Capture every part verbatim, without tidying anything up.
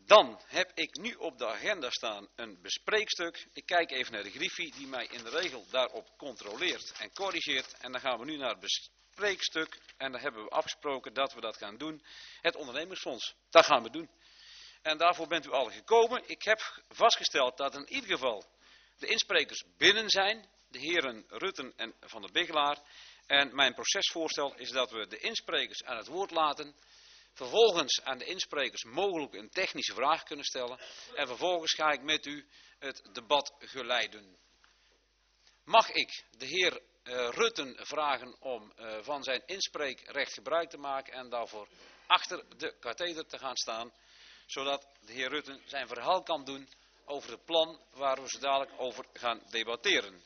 Dan heb ik nu op de agenda staan een bespreekstuk. Ik kijk even naar de griffie die mij in de regel daarop controleert en corrigeert. En dan gaan we nu naar het bespreekstuk. En dan hebben we afgesproken dat we dat gaan doen. Het ondernemersfonds. Dat gaan we doen. En daarvoor bent u al gekomen. Ik heb vastgesteld dat in ieder geval de insprekers binnen zijn. De heren Rutten en Van der Bigelaar. En mijn procesvoorstel is dat we de insprekers aan het woord laten. Vervolgens aan de insprekers mogelijk een technische vraag kunnen stellen. En vervolgens ga ik met u het debat geleiden. Mag ik de heer uh, Rutten vragen om uh, van zijn inspreekrecht gebruik te maken en daarvoor achter de katheder te gaan staan. Zodat de heer Rutten zijn verhaal kan doen over het plan waar we zo dadelijk over gaan debatteren.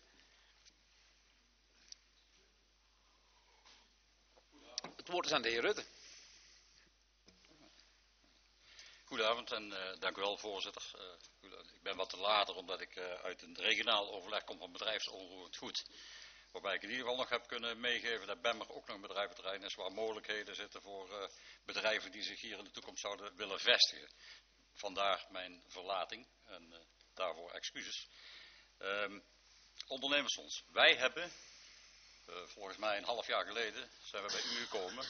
Het woord is aan de heer Rutten. Goedenavond en uh, dank u wel, voorzitter. Uh, ik ben wat te later omdat ik uh, uit een regionaal overleg kom van bedrijfsonroerend goed. Waarbij ik in ieder geval nog heb kunnen meegeven dat Bemmer ook nog een bedrijventerrein is waar mogelijkheden zitten voor uh, bedrijven die zich hier in de toekomst zouden willen vestigen. Vandaar mijn verlating en uh, daarvoor excuses. Um, ondernemersfonds. Wij hebben, uh, volgens mij een half jaar geleden, zijn we bij u gekomen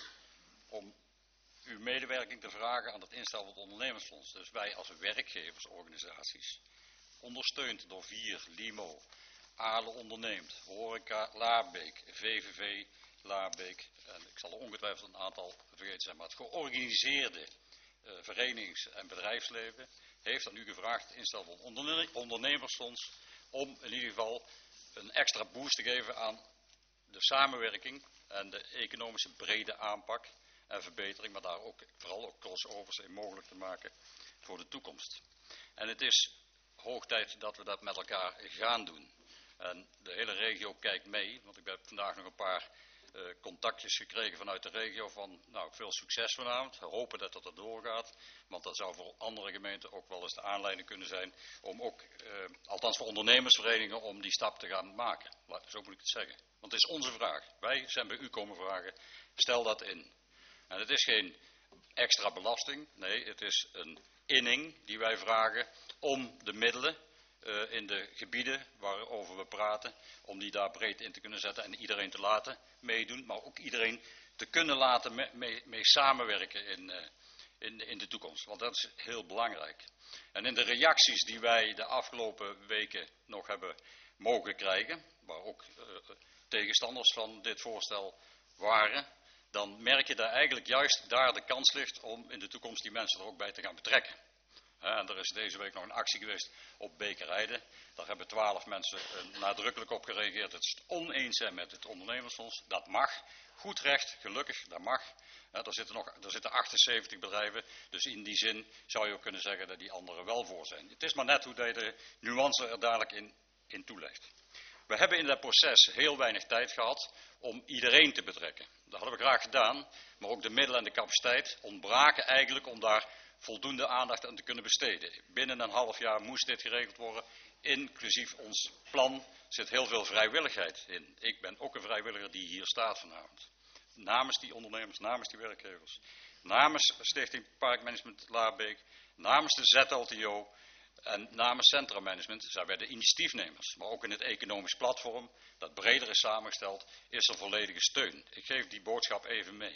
om uw medewerking te vragen aan het instellen van het ondernemersfonds. Dus wij als werkgeversorganisaties, ondersteund door vier, Limo, Ale onderneemt, Horeca Laarbeek, V V V Laarbeek en ik zal er ongetwijfeld een aantal vergeten zijn, maar het georganiseerde uh, verenigings- en bedrijfsleven heeft aan u gevraagd het instellen van het onderne- ondernemersfonds om in ieder geval een extra boost te geven aan de samenwerking en de economische brede aanpak en verbetering, maar daar ook vooral ook crossovers in mogelijk te maken voor de toekomst. En het is hoog tijd dat we dat met elkaar gaan doen. En de hele regio kijkt mee, want ik heb vandaag nog een paar uh, contactjes gekregen vanuit de regio van, nou, veel succes vanavond. We hopen dat dat er doorgaat, want dat zou voor andere gemeenten ook wel eens de aanleiding kunnen zijn om ook, uh, althans voor ondernemersverenigingen, om die stap te gaan maken. Zo moet ik het zeggen. Want het is onze vraag. Wij zijn bij u komen vragen, stel dat in. En het is geen extra belasting, nee, het is een inning die wij vragen om de middelen uh, in de gebieden waarover we praten, om die daar breed in te kunnen zetten en iedereen te laten meedoen, maar ook iedereen te kunnen laten mee, mee, mee samenwerken in, uh, in, in de toekomst, want dat is heel belangrijk. En in de reacties die wij de afgelopen weken nog hebben mogen krijgen, waar ook uh, tegenstanders van dit voorstel waren, dan merk je dat eigenlijk juist daar de kans ligt om in de toekomst die mensen er ook bij te gaan betrekken. En er is deze week nog een actie geweest op Bekerijden. Daar hebben twaalf mensen nadrukkelijk op gereageerd dat ze het oneens zijn met het ondernemersfonds. Dat mag. Goed recht, gelukkig, dat mag. Er zitten, nog, er zitten achtenzeventig bedrijven, dus in die zin zou je ook kunnen zeggen dat die anderen wel voor zijn. Het is maar net hoe je de nuance er dadelijk in, in toelegt. We hebben in dat proces heel weinig tijd gehad om iedereen te betrekken. Dat hadden we graag gedaan, maar ook de middelen en de capaciteit ontbraken eigenlijk om daar voldoende aandacht aan te kunnen besteden. Binnen een half jaar moest dit geregeld worden, inclusief ons plan zit heel veel vrijwilligheid in. Ik ben ook een vrijwilliger die hier staat vanavond. Namens die ondernemers, namens die werkgevers, namens Stichting Parkmanagement Laarbeek, namens de Z L T O en namens Centra Management zijn wij de initiatiefnemers. Maar ook in het economisch platform, dat breder is samengesteld, is er volledige steun. Ik geef die boodschap even mee.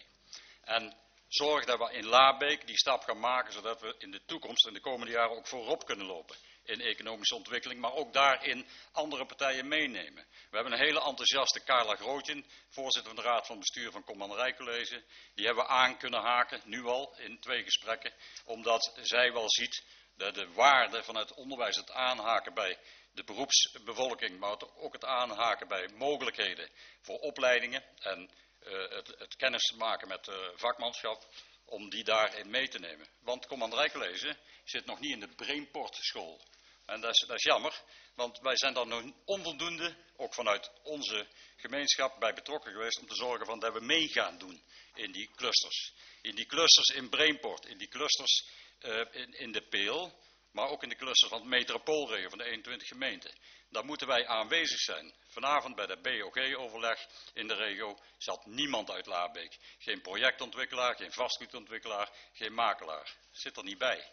En zorg dat we in Laarbeek die stap gaan maken, zodat we in de toekomst, in de komende jaren ook voorop kunnen lopen in economische ontwikkeling, maar ook daarin andere partijen meenemen. We hebben een hele enthousiaste Carla Grootjen, voorzitter van de Raad van Bestuur van Commanderij College. Die hebben we aan kunnen haken, nu al, in twee gesprekken, omdat zij wel ziet dat de waarde van het onderwijs, het aanhaken bij de beroepsbevolking, maar ook het aanhaken bij mogelijkheden voor opleidingen en uh, het, het kennis maken met uh, vakmanschap, om die daarin mee te nemen. Want Commanderij College zit nog niet in de Brainport school. En dat is, dat is jammer, want wij zijn daar nog onvoldoende, ook vanuit onze gemeenschap, bij betrokken geweest om te zorgen van dat we mee gaan doen in die clusters. In die clusters in Brainport, in die clusters uh, in, in de Peel, maar ook in de clusters van het metropoolregio van de eenentwintig gemeenten. Daar moeten wij aanwezig zijn. Vanavond bij de B O G-overleg in de regio zat niemand uit Laarbeek. Geen projectontwikkelaar, geen vastgoedontwikkelaar, geen makelaar. Zit er niet bij.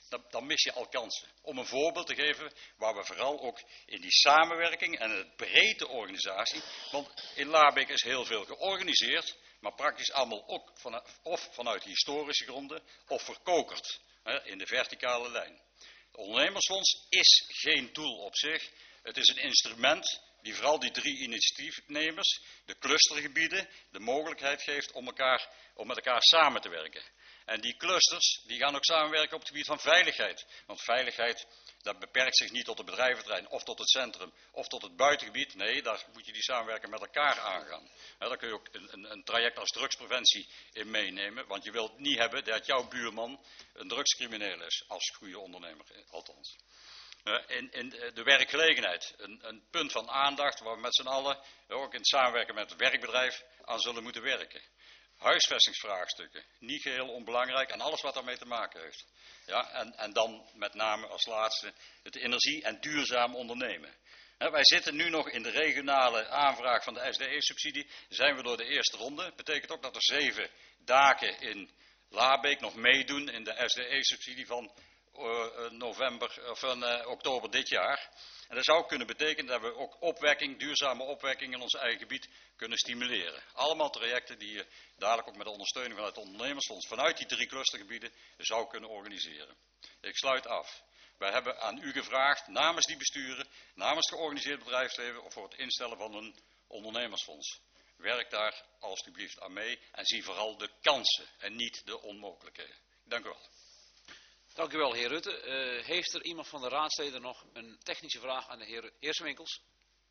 dan, dan mis je al kansen. Om een voorbeeld te geven waar we vooral ook in die samenwerking en het breedte organisatie, want in Laarbeek is heel veel georganiseerd, maar praktisch allemaal ook van, of vanuit historische gronden of verkokerd, hè, in de verticale lijn. Het ondernemersfonds is geen doel op zich, het is een instrument die vooral die drie initiatiefnemers, de clustergebieden, de mogelijkheid geeft om, elkaar, om met elkaar samen te werken. En die clusters die gaan ook samenwerken op het gebied van veiligheid. Want veiligheid, dat beperkt zich niet tot het bedrijventerrein of tot het centrum of tot het buitengebied. Nee, daar moet je die samenwerking met elkaar aangaan. Ja, daar kun je ook een, een, een traject als drugspreventie in meenemen. Want je wilt niet hebben dat jouw buurman een drugscrimineel is, als goede ondernemer althans. In, in de werkgelegenheid, een, een punt van aandacht waar we met z'n allen, ook in het samenwerken met het werkbedrijf, aan zullen moeten werken. Huisvestingsvraagstukken, niet geheel onbelangrijk en alles wat daarmee te maken heeft. Ja, en, en dan met name als laatste het energie- en duurzaam ondernemen. He, wij zitten nu nog in de regionale aanvraag van de S D E-subsidie, zijn we door de eerste ronde. Dat betekent ook dat er zeven daken in Laarbeek nog meedoen in de S D E-subsidie van uh, november, of van uh, oktober dit jaar. En dat zou kunnen betekenen dat we ook opwekking, duurzame opwekking in ons eigen gebied kunnen stimuleren. Allemaal trajecten die je dadelijk ook met de ondersteuning vanuit het ondernemersfonds, vanuit die drie clustergebieden, zou kunnen organiseren. Ik sluit af. Wij hebben aan u gevraagd, namens die besturen, namens het georganiseerd bedrijfsleven, voor het instellen van een ondernemersfonds. Werk daar alstublieft aan mee en zie vooral de kansen en niet de onmogelijkheden. Dank u wel. Dank u wel, heer Rutte. Uh, heeft er iemand van de raadsleden nog een technische vraag aan de heer Eersewinkels?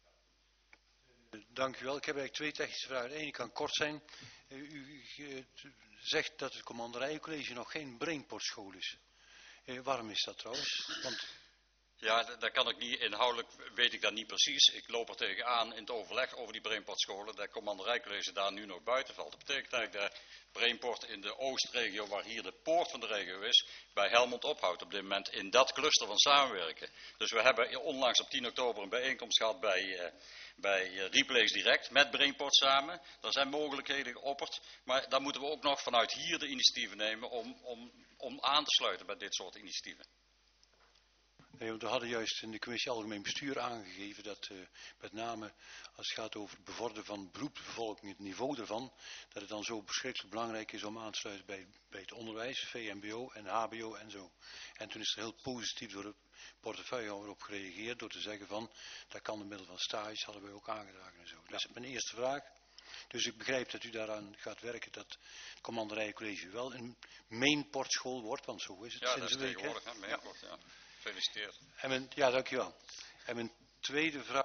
Dank u wel. Ik heb eigenlijk twee technische vragen. De ene kan kort zijn. Uh, u uh, zegt dat het Commanderijcollege nog geen brainportschool is. Uh, waarom is dat trouwens? Want... Ja, daar kan ik niet, inhoudelijk weet ik dat niet precies. Ik loop er tegenaan in het overleg over die brainportscholen. Dat Commanderijcollege daar nu nog buiten valt. Dat betekent eigenlijk dat brainport in de oostregio, waar hier de poort van de regio is, bij Helmond ophoudt op dit moment in dat cluster van samenwerken. Dus we hebben onlangs op tien oktober een bijeenkomst gehad bij, uh, bij uh, Replace Direct met brainport samen. Er zijn mogelijkheden geopperd, maar dan moeten we ook nog vanuit hier de initiatieven nemen om, om, om aan te sluiten bij dit soort initiatieven. Nee, we hadden juist in de commissie Algemeen Bestuur aangegeven dat uh, met name als het gaat over het bevorderen van beroepsbevolking, het niveau daarvan, dat het dan zo verschrikkelijk belangrijk is om aan te sluiten bij, bij het onderwijs, V M B O en H B O en zo. En toen is er heel positief door de portefeuillehouder op gereageerd door te zeggen van, dat kan door middel van stages, hadden wij ook aangedragen en zo. Dat is mijn eerste vraag. Dus ik begrijp dat u daaraan gaat werken dat het Commanderijcollege wel een mainportschool wordt, want zo is het ja, sinds een week. Ja, dat is tegenwoordig, hè, mainport, ja. Gefeliciteerd. En mijn, ja, dankjewel. En mijn tweede vraag.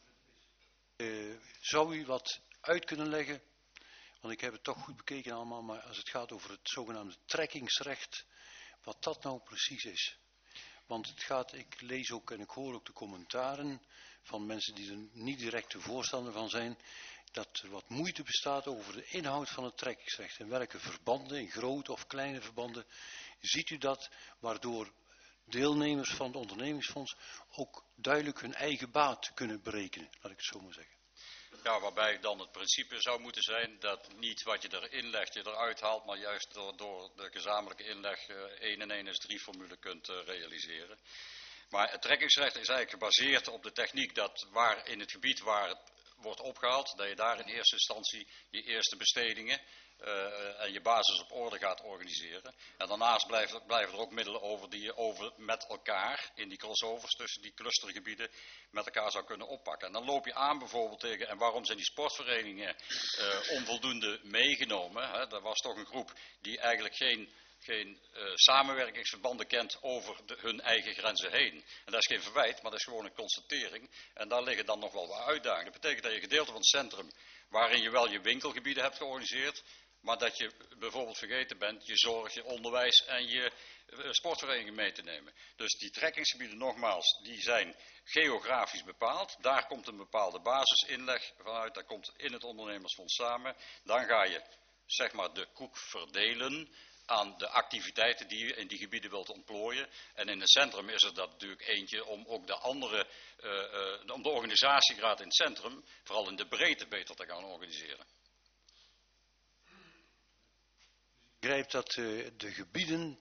Uh, zou u wat uit kunnen leggen? Want ik heb het toch goed bekeken allemaal. Maar als het gaat over het zogenaamde trekkingsrecht. Wat dat nou precies is. Want het gaat, ik lees ook en ik hoor ook de commentaren. Van mensen die er niet direct de voorstander van zijn. Dat er wat moeite bestaat over de inhoud van het trekkingsrecht. In welke verbanden, in grote of kleine verbanden. Ziet u dat waardoor deelnemers van het ondernemingsfonds ook duidelijk hun eigen baat kunnen berekenen, laat ik het zo maar zeggen. Ja, waarbij dan het principe zou moeten zijn dat niet wat je erin legt je eruit haalt, maar juist door, door de gezamenlijke inleg uh, één en één is drie formule kunt uh, realiseren. Maar het trekkingsrecht is eigenlijk gebaseerd op de techniek dat waar in het gebied waar het wordt opgehaald, dat je daar in eerste instantie je eerste bestedingen Uh, en je basis op orde gaat organiseren. En daarnaast blijven, blijven er ook middelen over die je over met elkaar in die crossovers tussen die clustergebieden met elkaar zou kunnen oppakken. En dan loop je aan bijvoorbeeld tegen, en waarom zijn die sportverenigingen uh, onvoldoende meegenomen? Hè? Er was toch een groep die eigenlijk geen, geen uh, samenwerkingsverbanden kent over de, hun eigen grenzen heen. En dat is geen verwijt, maar dat is gewoon een constatering. En daar liggen dan nog wel wat uitdagingen. Dat betekent dat je gedeelte van het centrum, waarin je wel je winkelgebieden hebt georganiseerd, maar dat je bijvoorbeeld vergeten bent je zorg, je onderwijs en je sportvereniging mee te nemen. Dus die trekkingsgebieden nogmaals, die zijn geografisch bepaald. Daar komt een bepaalde basisinleg vanuit, dat komt in het ondernemersfonds samen. Dan ga je zeg maar de koek verdelen aan de activiteiten die je in die gebieden wilt ontplooien. En in het centrum is er dat natuurlijk eentje om ook de andere, uh, uh, om de organisatiegraad in het centrum, vooral in de breedte beter te gaan organiseren. Ik begrijp dat uh, de gebieden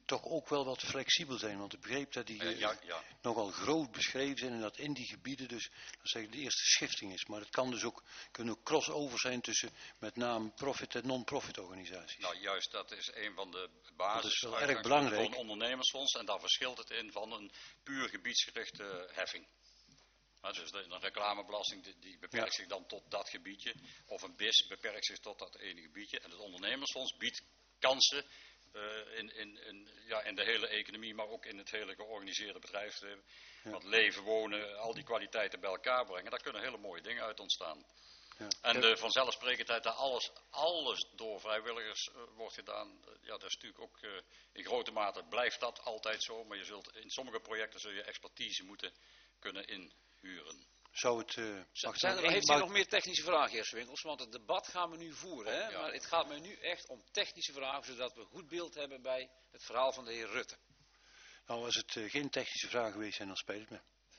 toch ook wel wat flexibel zijn. Want ik begreep dat die Uh, ja, ja. nogal groot beschreven zijn en dat in die gebieden dus dat zeg, de eerste schifting is. Maar het kan dus ook, kunnen ook crossover zijn tussen met name profit- en non-profit organisaties. Nou juist, dat is een van de basis. Dat is wel erg belangrijk. Voor een ondernemersfonds en daar verschilt het in van een puur gebiedsgerichte heffing. Ja, dus de, een reclamebelasting die, die beperkt ja. zich dan tot dat gebiedje. Of een B I S beperkt zich tot dat ene gebiedje. En het ondernemersfonds biedt kansen uh, in, in, in, ja, in de hele economie, maar ook in het hele georganiseerde bedrijfsleven. Ja. Want leven, wonen, al die kwaliteiten bij elkaar brengen, daar kunnen hele mooie dingen uit ontstaan. Ja. En de vanzelfsprekendheid dat alles, alles door vrijwilligers uh, wordt gedaan, uh, ja, dat is natuurlijk ook uh, in grote mate blijft dat altijd zo. Maar je zult in sommige projecten zul je expertise moeten kunnen inhuren. Zou het, uh, Zijn er, heeft u nog meer technische vragen, heer Swinkels? Want het debat gaan we nu voeren. Hè? Ja. Maar het gaat mij nu echt om technische vragen, zodat we een goed beeld hebben bij het verhaal van de heer Rutte. Nou, als het uh, geen technische vragen geweest zijn, dan spijt het me.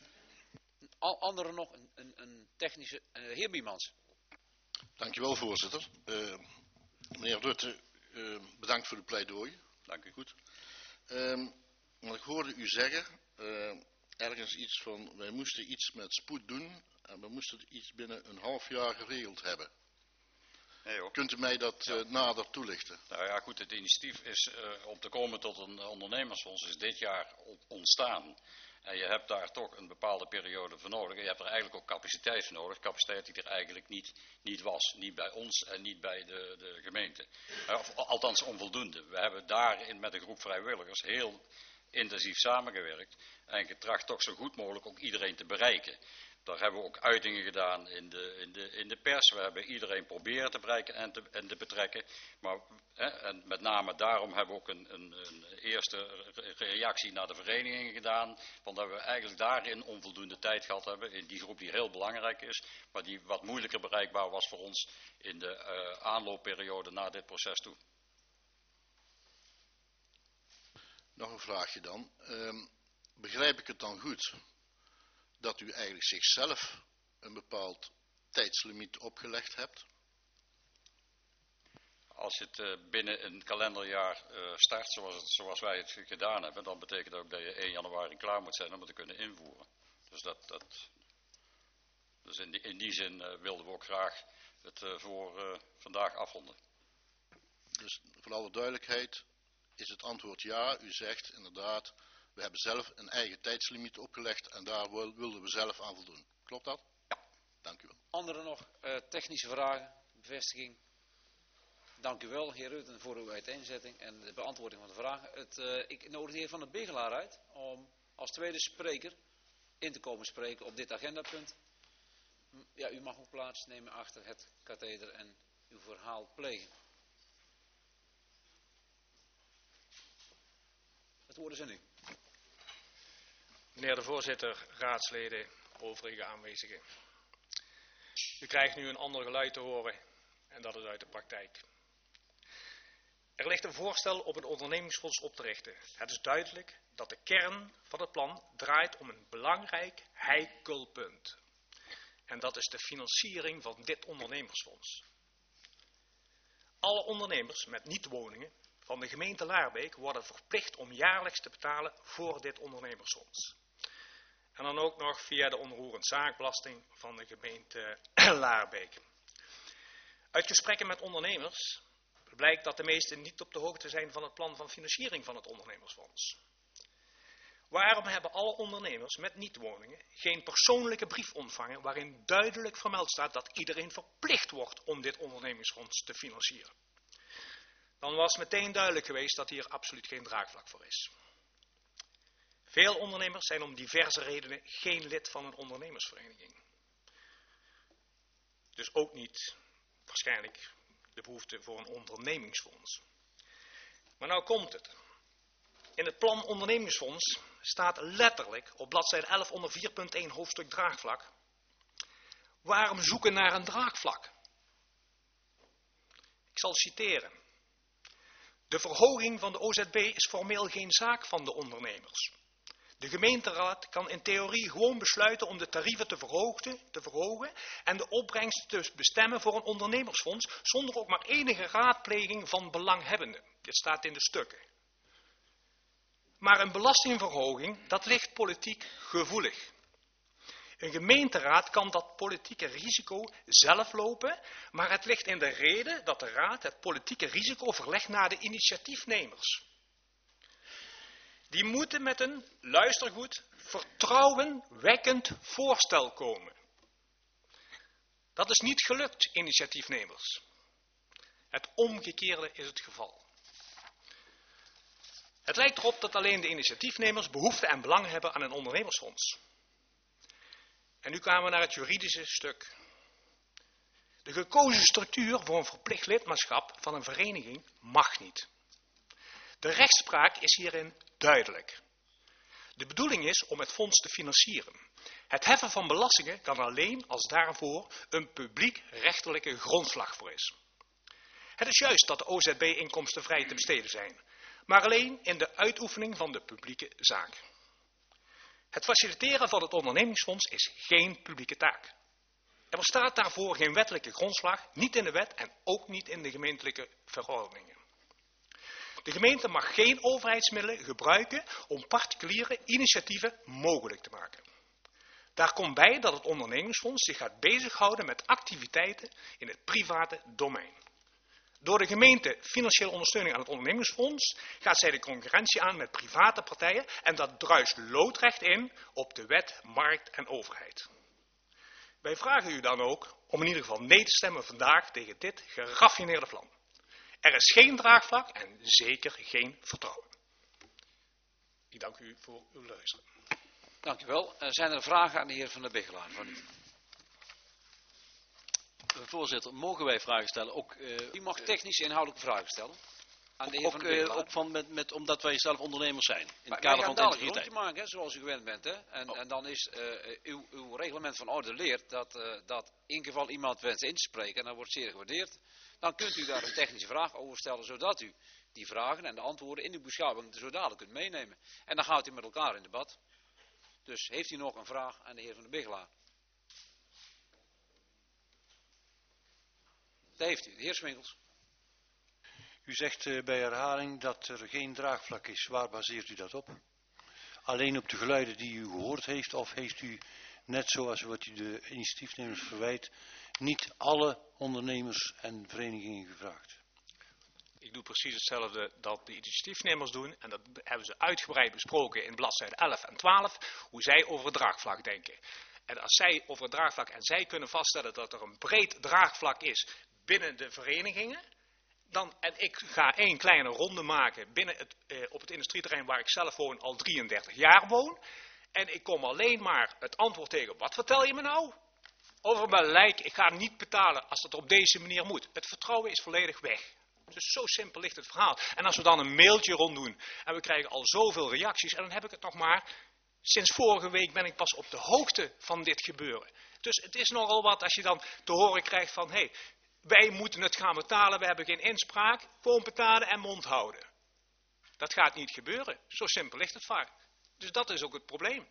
Al anderen nog een, een, een technische... Uh, heer Biemans. Dankjewel, voorzitter. Uh, meneer Rutte, uh, bedankt voor de pleidooi. Dank u. Goed. Uh, maar ik hoorde u zeggen... Uh, ergens iets van, wij moesten iets met spoed doen en we moesten iets binnen een half jaar geregeld hebben. Nee, hoor. Kunt u mij dat ja. uh, nader toelichten? Nou ja, goed, het initiatief is uh, om te komen tot een ondernemersfonds is dit jaar ontstaan. En je hebt daar toch een bepaalde periode voor nodig. En je hebt er eigenlijk ook capaciteit voor nodig. Capaciteit die er eigenlijk niet, niet was. Niet bij ons en niet bij de, de gemeente. Uh, of, althans onvoldoende. We hebben daarin met een groep vrijwilligers heel intensief samengewerkt en getracht toch zo goed mogelijk ook iedereen te bereiken. Daar hebben we ook uitingen gedaan in de, in de, in de pers. We hebben iedereen proberen te bereiken en te, en te betrekken. Maar, hè, en met name daarom hebben we ook een, een, een eerste reactie naar de verenigingen gedaan. Want dat we eigenlijk daarin onvoldoende tijd gehad hebben. In die groep die heel belangrijk is. Maar die wat moeilijker bereikbaar was voor ons in de uh, aanloopperiode naar dit proces toe. Nog een vraagje dan. Um, begrijp ik het dan goed dat u eigenlijk zichzelf een bepaald tijdslimiet opgelegd hebt? Als je het uh, binnen een kalenderjaar uh, start zoals, het, zoals wij het gedaan hebben, dan betekent dat ook dat je één januari klaar moet zijn om het te kunnen invoeren. Dus, dat, dat, dus in, die, in die zin uh, wilden we ook graag het uh, voor uh, vandaag afronden. Dus voor alle duidelijkheid is het antwoord ja. U zegt inderdaad, we hebben zelf een eigen tijdslimiet opgelegd en daar wilden we zelf aan voldoen. Klopt dat? Ja. Dank u wel. Anderen nog uh, technische vragen, bevestiging? Dank u wel, heer Rutten, voor uw uiteenzetting en de beantwoording van de vragen. Het, uh, ik nodig de heer Van der Bigelaar uit om als tweede spreker in te komen spreken op dit agendapunt. Ja, u mag ook plaatsnemen achter het katheder en uw verhaal plegen. Het woord is aan u. Meneer de voorzitter, raadsleden, overige aanwezigen. U krijgt nu een ander geluid te horen en dat is uit de praktijk. Er ligt een voorstel om een ondernemingsfonds op te richten. Het is duidelijk dat de kern van het plan draait om een belangrijk heikel punt. En dat is de financiering van dit ondernemersfonds. Alle ondernemers met niet-woningen van de gemeente Laarbeek worden verplicht om jaarlijks te betalen voor dit ondernemersfonds. En dan ook nog via de onroerend zaakbelasting van de gemeente Laarbeek. Uit gesprekken met ondernemers blijkt dat de meesten niet op de hoogte zijn van het plan van financiering van het ondernemersfonds. Waarom hebben alle ondernemers met niet-woningen geen persoonlijke brief ontvangen waarin duidelijk vermeld staat dat iedereen verplicht wordt om dit ondernemingsfonds te financieren? Dan was meteen duidelijk geweest dat hier absoluut geen draagvlak voor is. Veel ondernemers zijn om diverse redenen geen lid van een ondernemersvereniging. Dus ook niet waarschijnlijk de behoefte voor een ondernemingsfonds. Maar nou komt het. In het plan ondernemingsfonds staat letterlijk op bladzijde elf onder vier punt één hoofdstuk draagvlak. Waarom zoeken naar een draagvlak? Ik zal citeren. De verhoging van de O Z B is formeel geen zaak van de ondernemers. De gemeenteraad kan in theorie gewoon besluiten om de tarieven te verhogen, te verhogen en de opbrengst te bestemmen voor een ondernemersfonds zonder ook maar enige raadpleging van belanghebbenden. Dit staat in de stukken. Maar een belastingverhoging, dat ligt politiek gevoelig. Een gemeenteraad kan dat politieke risico zelf lopen, maar het ligt in de reden dat de raad het politieke risico verlegt naar de initiatiefnemers. Die moeten met een, luister goed, vertrouwenwekkend voorstel komen. Dat is niet gelukt, initiatiefnemers. Het omgekeerde is het geval. Het lijkt erop dat alleen de initiatiefnemers behoefte en belang hebben aan een ondernemersfonds. En nu komen we naar het juridische stuk. De gekozen structuur voor een verplicht lidmaatschap van een vereniging mag niet. De rechtspraak is hierin duidelijk. De bedoeling is om het fonds te financieren. Het heffen van belastingen kan alleen als daarvoor een publiekrechtelijke grondslag voor is. Het is juist dat de O Z B-inkomsten vrij te besteden zijn, maar alleen in de uitoefening van de publieke zaak. Het faciliteren van het ondernemingsfonds is geen publieke taak. Er bestaat daarvoor geen wettelijke grondslag, niet in de wet en ook niet in de gemeentelijke verordeningen. De gemeente mag geen overheidsmiddelen gebruiken om particuliere initiatieven mogelijk te maken. Daar komt bij dat het ondernemingsfonds zich gaat bezighouden met activiteiten in het private domein. Door de gemeente financiële ondersteuning aan het ondernemingsfonds gaat zij de concurrentie aan met private partijen en dat druist loodrecht in op de wet, markt en overheid. Wij vragen u dan ook om in ieder geval nee te stemmen vandaag tegen dit geraffineerde plan. Er is geen draagvlak en zeker geen vertrouwen. Ik dank u voor uw luisteren. Dank u wel. Uh, zijn er vragen aan de heer Van der Biggelaar van u? Voorzitter, mogen wij vragen stellen? Ook, uh, u mag technische inhoudelijke vragen stellen. Aan de heer ook, Van der Biggelaar. Uh, ook van met, met, omdat wij zelf ondernemers zijn. In maar het kader van de integriteit. integriteit. Maken, hè, zoals u gewend bent. Hè? En, oh. en dan is uh, uw, uw reglement van orde leert dat, uh, dat in geval iemand wenst in te spreken, en dat wordt zeer gewaardeerd, dan kunt u daar een technische vraag over stellen, zodat u die vragen en de antwoorden in uw beschouwing zo dadelijk kunt meenemen. En dan gaat u met elkaar in debat. Dus heeft u nog een vraag aan de heer Van der Biggelaar? Dat heeft u, de heer Swinkels. U zegt uh, bij herhaling dat er geen draagvlak is. Waar baseert u dat op? Alleen op de geluiden die u gehoord heeft, of heeft u, net zoals wat u de initiatiefnemers verwijt, niet alle ondernemers en verenigingen gevraagd? Ik doe precies hetzelfde dat de initiatiefnemers doen. En dat hebben ze uitgebreid besproken in bladzijden elf en twaalf. Hoe zij over het draagvlak denken. En als zij over het draagvlak en zij kunnen vaststellen dat er een breed draagvlak is binnen de verenigingen. Dan, en ik ga één kleine ronde maken binnen het, eh, op het industrieterrein waar ik zelf woon al drieëndertig jaar woon. En ik kom alleen maar het antwoord tegen. Wat vertel je me nou? Over mijn lijk, ik ga niet betalen als dat op deze manier moet. Het vertrouwen is volledig weg. Dus zo simpel ligt het verhaal. En als we dan een mailtje ronddoen en we krijgen al zoveel reacties. En dan heb ik het nog maar, sinds vorige week ben ik pas op de hoogte van dit gebeuren. Dus het is nogal wat als je dan te horen krijgt van, hé, hey, wij moeten het gaan betalen, we hebben geen inspraak. Gewoon betalen en mond houden. Dat gaat niet gebeuren. Zo simpel ligt het vaak. Dus dat is ook het probleem.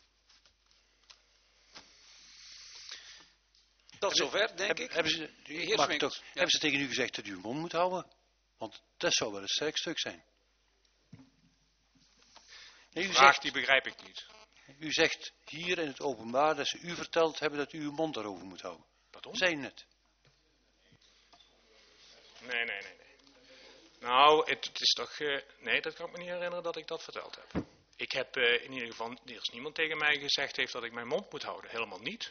Tot zover, denk ik. Hebben ze, Heer mag Swinkels, toch, ja. hebben ze tegen u gezegd dat u uw mond moet houden? Want dat zou wel een sterk stuk zijn. Nee, u, Vraag zegt, die begrijp ik niet. u zegt hier in het openbaar dat ze u verteld hebben dat u uw mond daarover moet houden. Pardon? Zei u net. Nee, nee, nee. nee. Nou, het, het is toch... Uh, nee, dat kan ik me niet herinneren dat ik dat verteld heb. Ik heb uh, in ieder geval... Er is niemand tegen mij gezegd heeft dat ik mijn mond moet houden. Helemaal niet.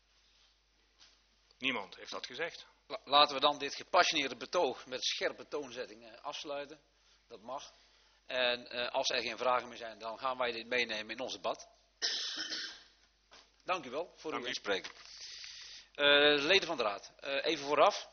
Niemand heeft dat gezegd. Laten we dan dit gepassioneerde betoog met scherpe toonzetting uh, afsluiten. Dat mag. En uh, als er geen vragen meer zijn, dan gaan wij dit meenemen in ons debat. Dank u wel voor Dank uw u. inspreken. Uh, leden van de raad, uh, even vooraf.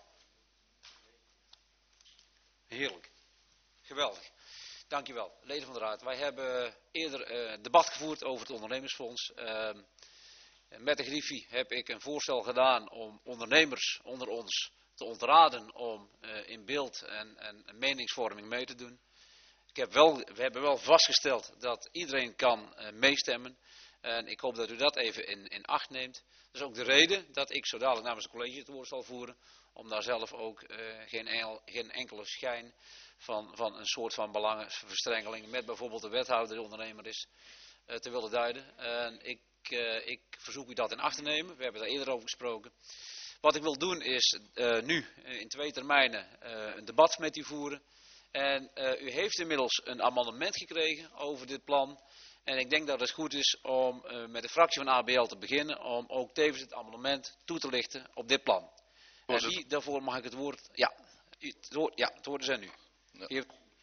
Heerlijk. Geweldig. Dank u wel. Leden van de raad, wij hebben eerder uh, debat gevoerd over het ondernemersfonds. Uh, met de Griffie heb ik een voorstel gedaan om ondernemers onder ons te ontraden om uh, in beeld en, en meningsvorming mee te doen. Ik heb wel, we hebben wel vastgesteld dat iedereen kan uh, meestemmen. En ik hoop dat u dat even in, in acht neemt. Dat is ook de reden dat ik zo dadelijk namens het college het woord zal voeren. Om daar zelf ook uh, geen, engel, geen enkele schijn van, van een soort van belangenverstrengeling met bijvoorbeeld de wethouder die ondernemer is uh, te willen duiden. En ik, uh, ik verzoek u dat in acht te nemen. We hebben daar eerder over gesproken. Wat ik wil doen is uh, nu in twee termijnen uh, een debat met u voeren. En uh, u heeft inmiddels een amendement gekregen over dit plan. En ik denk dat het goed is om uh, met de fractie van A B L te beginnen. Om ook tevens het amendement toe te lichten op dit plan. En wie, daarvoor mag ik het woord... Ja, het woord, ja, het woord is aan u. Ja. Hier.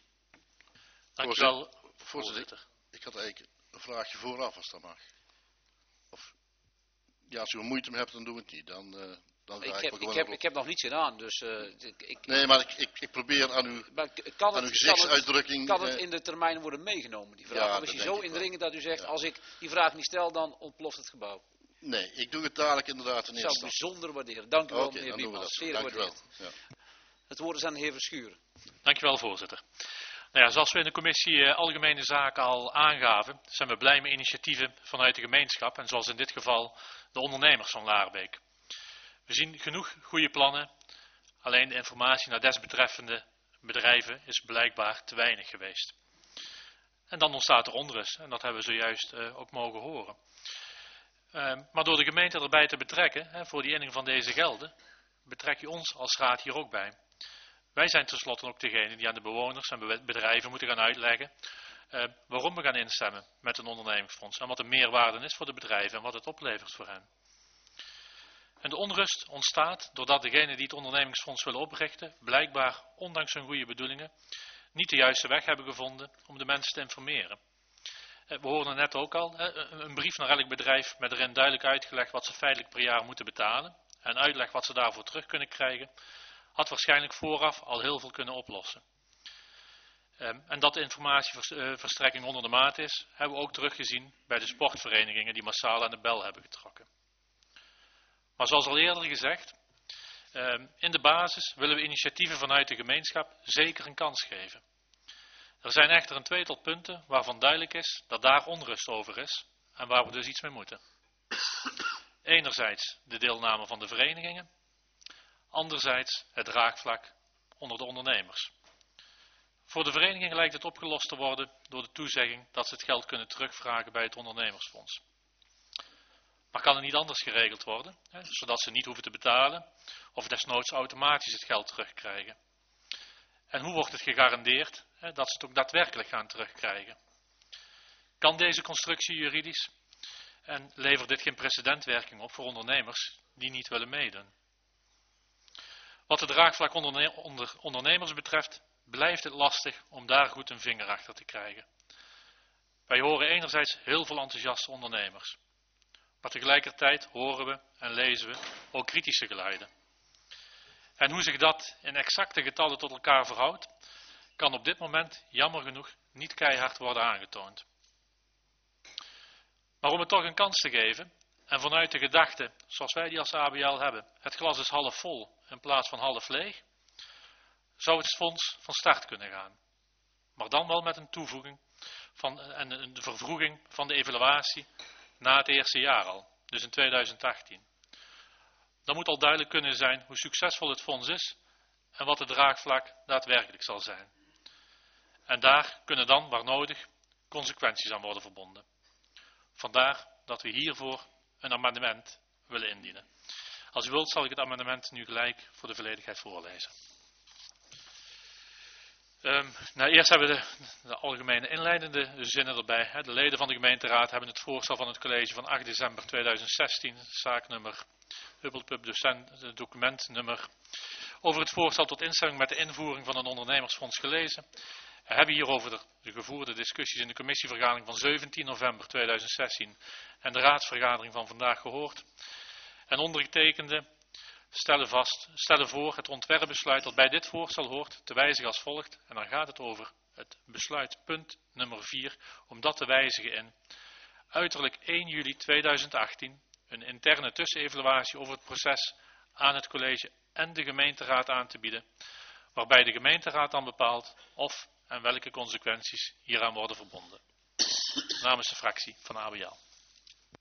Dank u wel, Voorzitter, voorzitter. ik had eigenlijk een vraagje vooraf als dat mag. Of, ja, als u er moeite mee hebt, dan doen we het niet. Dan, uh, dan Ik ga heb, ik, ik, heb, ik heb nog niets gedaan, dus... Uh, ik, ik, Nee, maar ik, ik, ik probeer aan uw, maar kan aan uw het, gezichtsuitdrukking... kan het, kan het uh, in de termijn worden meegenomen, die vraag? Ja, of is dat die denk zo ik indringend dat u zegt, Ja. als ik die vraag niet stel, dan ontploft het gebouw? Nee, ik doe het dadelijk inderdaad in Dat zou ik eerste bijzonder waarderen. Dank u wel, Oké, meneer dan doen we Biemans. dat. Zeer Dank u wel. gewaardeerd. Ja. Het woord is aan de heer Verschuren. Dank u wel, voorzitter. Nou ja, zoals we in de commissie uh, Algemene Zaken al aangaven, zijn we blij met initiatieven vanuit de gemeenschap en zoals in dit geval de ondernemers van Laarbeek. We zien genoeg goede plannen, alleen de informatie naar desbetreffende bedrijven is blijkbaar te weinig geweest. En dan ontstaat er onrust en dat hebben we zojuist uh, ook mogen horen. Uh, maar door de gemeente erbij te betrekken, hè, voor die inning van deze gelden, betrek je ons als raad hier ook bij. Wij zijn tenslotte ook degene die aan de bewoners en bedrijven moeten gaan uitleggen uh, waarom we gaan instemmen met een ondernemingsfonds. En wat de meerwaarde is voor de bedrijven en wat het oplevert voor hen. En de onrust ontstaat doordat degenen die het ondernemingsfonds willen oprichten, blijkbaar, ondanks hun goede bedoelingen, niet de juiste weg hebben gevonden om de mensen te informeren. Uh, we hoorden net ook al, uh, een brief naar elk bedrijf met erin duidelijk uitgelegd wat ze feitelijk per jaar moeten betalen. En uitleg wat ze daarvoor terug kunnen krijgen. Had waarschijnlijk vooraf al heel veel kunnen oplossen. Um, en dat de informatieverstrekking onder de maat is, hebben we ook teruggezien bij de sportverenigingen die massaal aan de bel hebben getrokken. Maar zoals al eerder gezegd, um, in de basis willen we initiatieven vanuit de gemeenschap zeker een kans geven. Er zijn echter een tweetal punten waarvan duidelijk is dat daar onrust over is en waar we dus iets mee moeten. Enerzijds de deelname van de verenigingen. Anderzijds het draagvlak onder de ondernemers. Voor de vereniging lijkt het opgelost te worden door de toezegging dat ze het geld kunnen terugvragen bij het ondernemersfonds. Maar kan het niet anders geregeld worden, hè, zodat ze niet hoeven te betalen of desnoods automatisch het geld terugkrijgen? En hoe wordt het gegarandeerd hè, dat ze het ook daadwerkelijk gaan terugkrijgen? Kan deze constructie juridisch en levert dit geen precedentwerking op voor ondernemers die niet willen meedoen? Wat de draagvlak onderne onder ondernemers betreft, blijft het lastig om daar goed een vinger achter te krijgen. Wij horen enerzijds heel veel enthousiaste ondernemers. Maar tegelijkertijd horen we en lezen we ook kritische geluiden. En hoe zich dat in exacte getallen tot elkaar verhoudt, kan op dit moment jammer genoeg niet keihard worden aangetoond. Maar om het toch een kans te geven, en vanuit de gedachte, zoals wij die als A B L hebben, het glas is half vol in plaats van half leeg, zou het fonds van start kunnen gaan. Maar dan wel met een toevoeging van, en een vervroeging van de evaluatie na het eerste jaar al, dus in tweeduizend achttien. Dan moet al duidelijk kunnen zijn hoe succesvol het fonds is en wat het draagvlak daadwerkelijk zal zijn. En daar kunnen dan, waar nodig, consequenties aan worden verbonden. Vandaar dat we hiervoor een amendement willen indienen. Als u wilt zal ik het amendement nu gelijk voor de volledigheid voorlezen. Um, nou, eerst hebben we de, de algemene inleidende zinnen erbij. Hè. De leden van de gemeenteraad hebben het voorstel van het college van acht december tweeduizend zestien, zaaknummer Huppelpup docent, documentnummer, over het voorstel tot instemming met de invoering van een ondernemersfonds gelezen. We hebben hierover de, de gevoerde discussies in de commissievergadering van zeventien november tweeduizend zestien en de raadsvergadering van vandaag gehoord. En ondergetekende stellen, vast, stellen voor het ontwerpbesluit dat bij dit voorstel hoort te wijzigen als volgt. En dan gaat het over het besluit punt nummer vier, om dat te wijzigen in uiterlijk één juli tweeduizend achttien een interne tussenevaluatie over het proces aan het college en de gemeenteraad aan te bieden, waarbij de gemeenteraad dan bepaalt of en welke consequenties hieraan worden verbonden. Namens de fractie van A B L.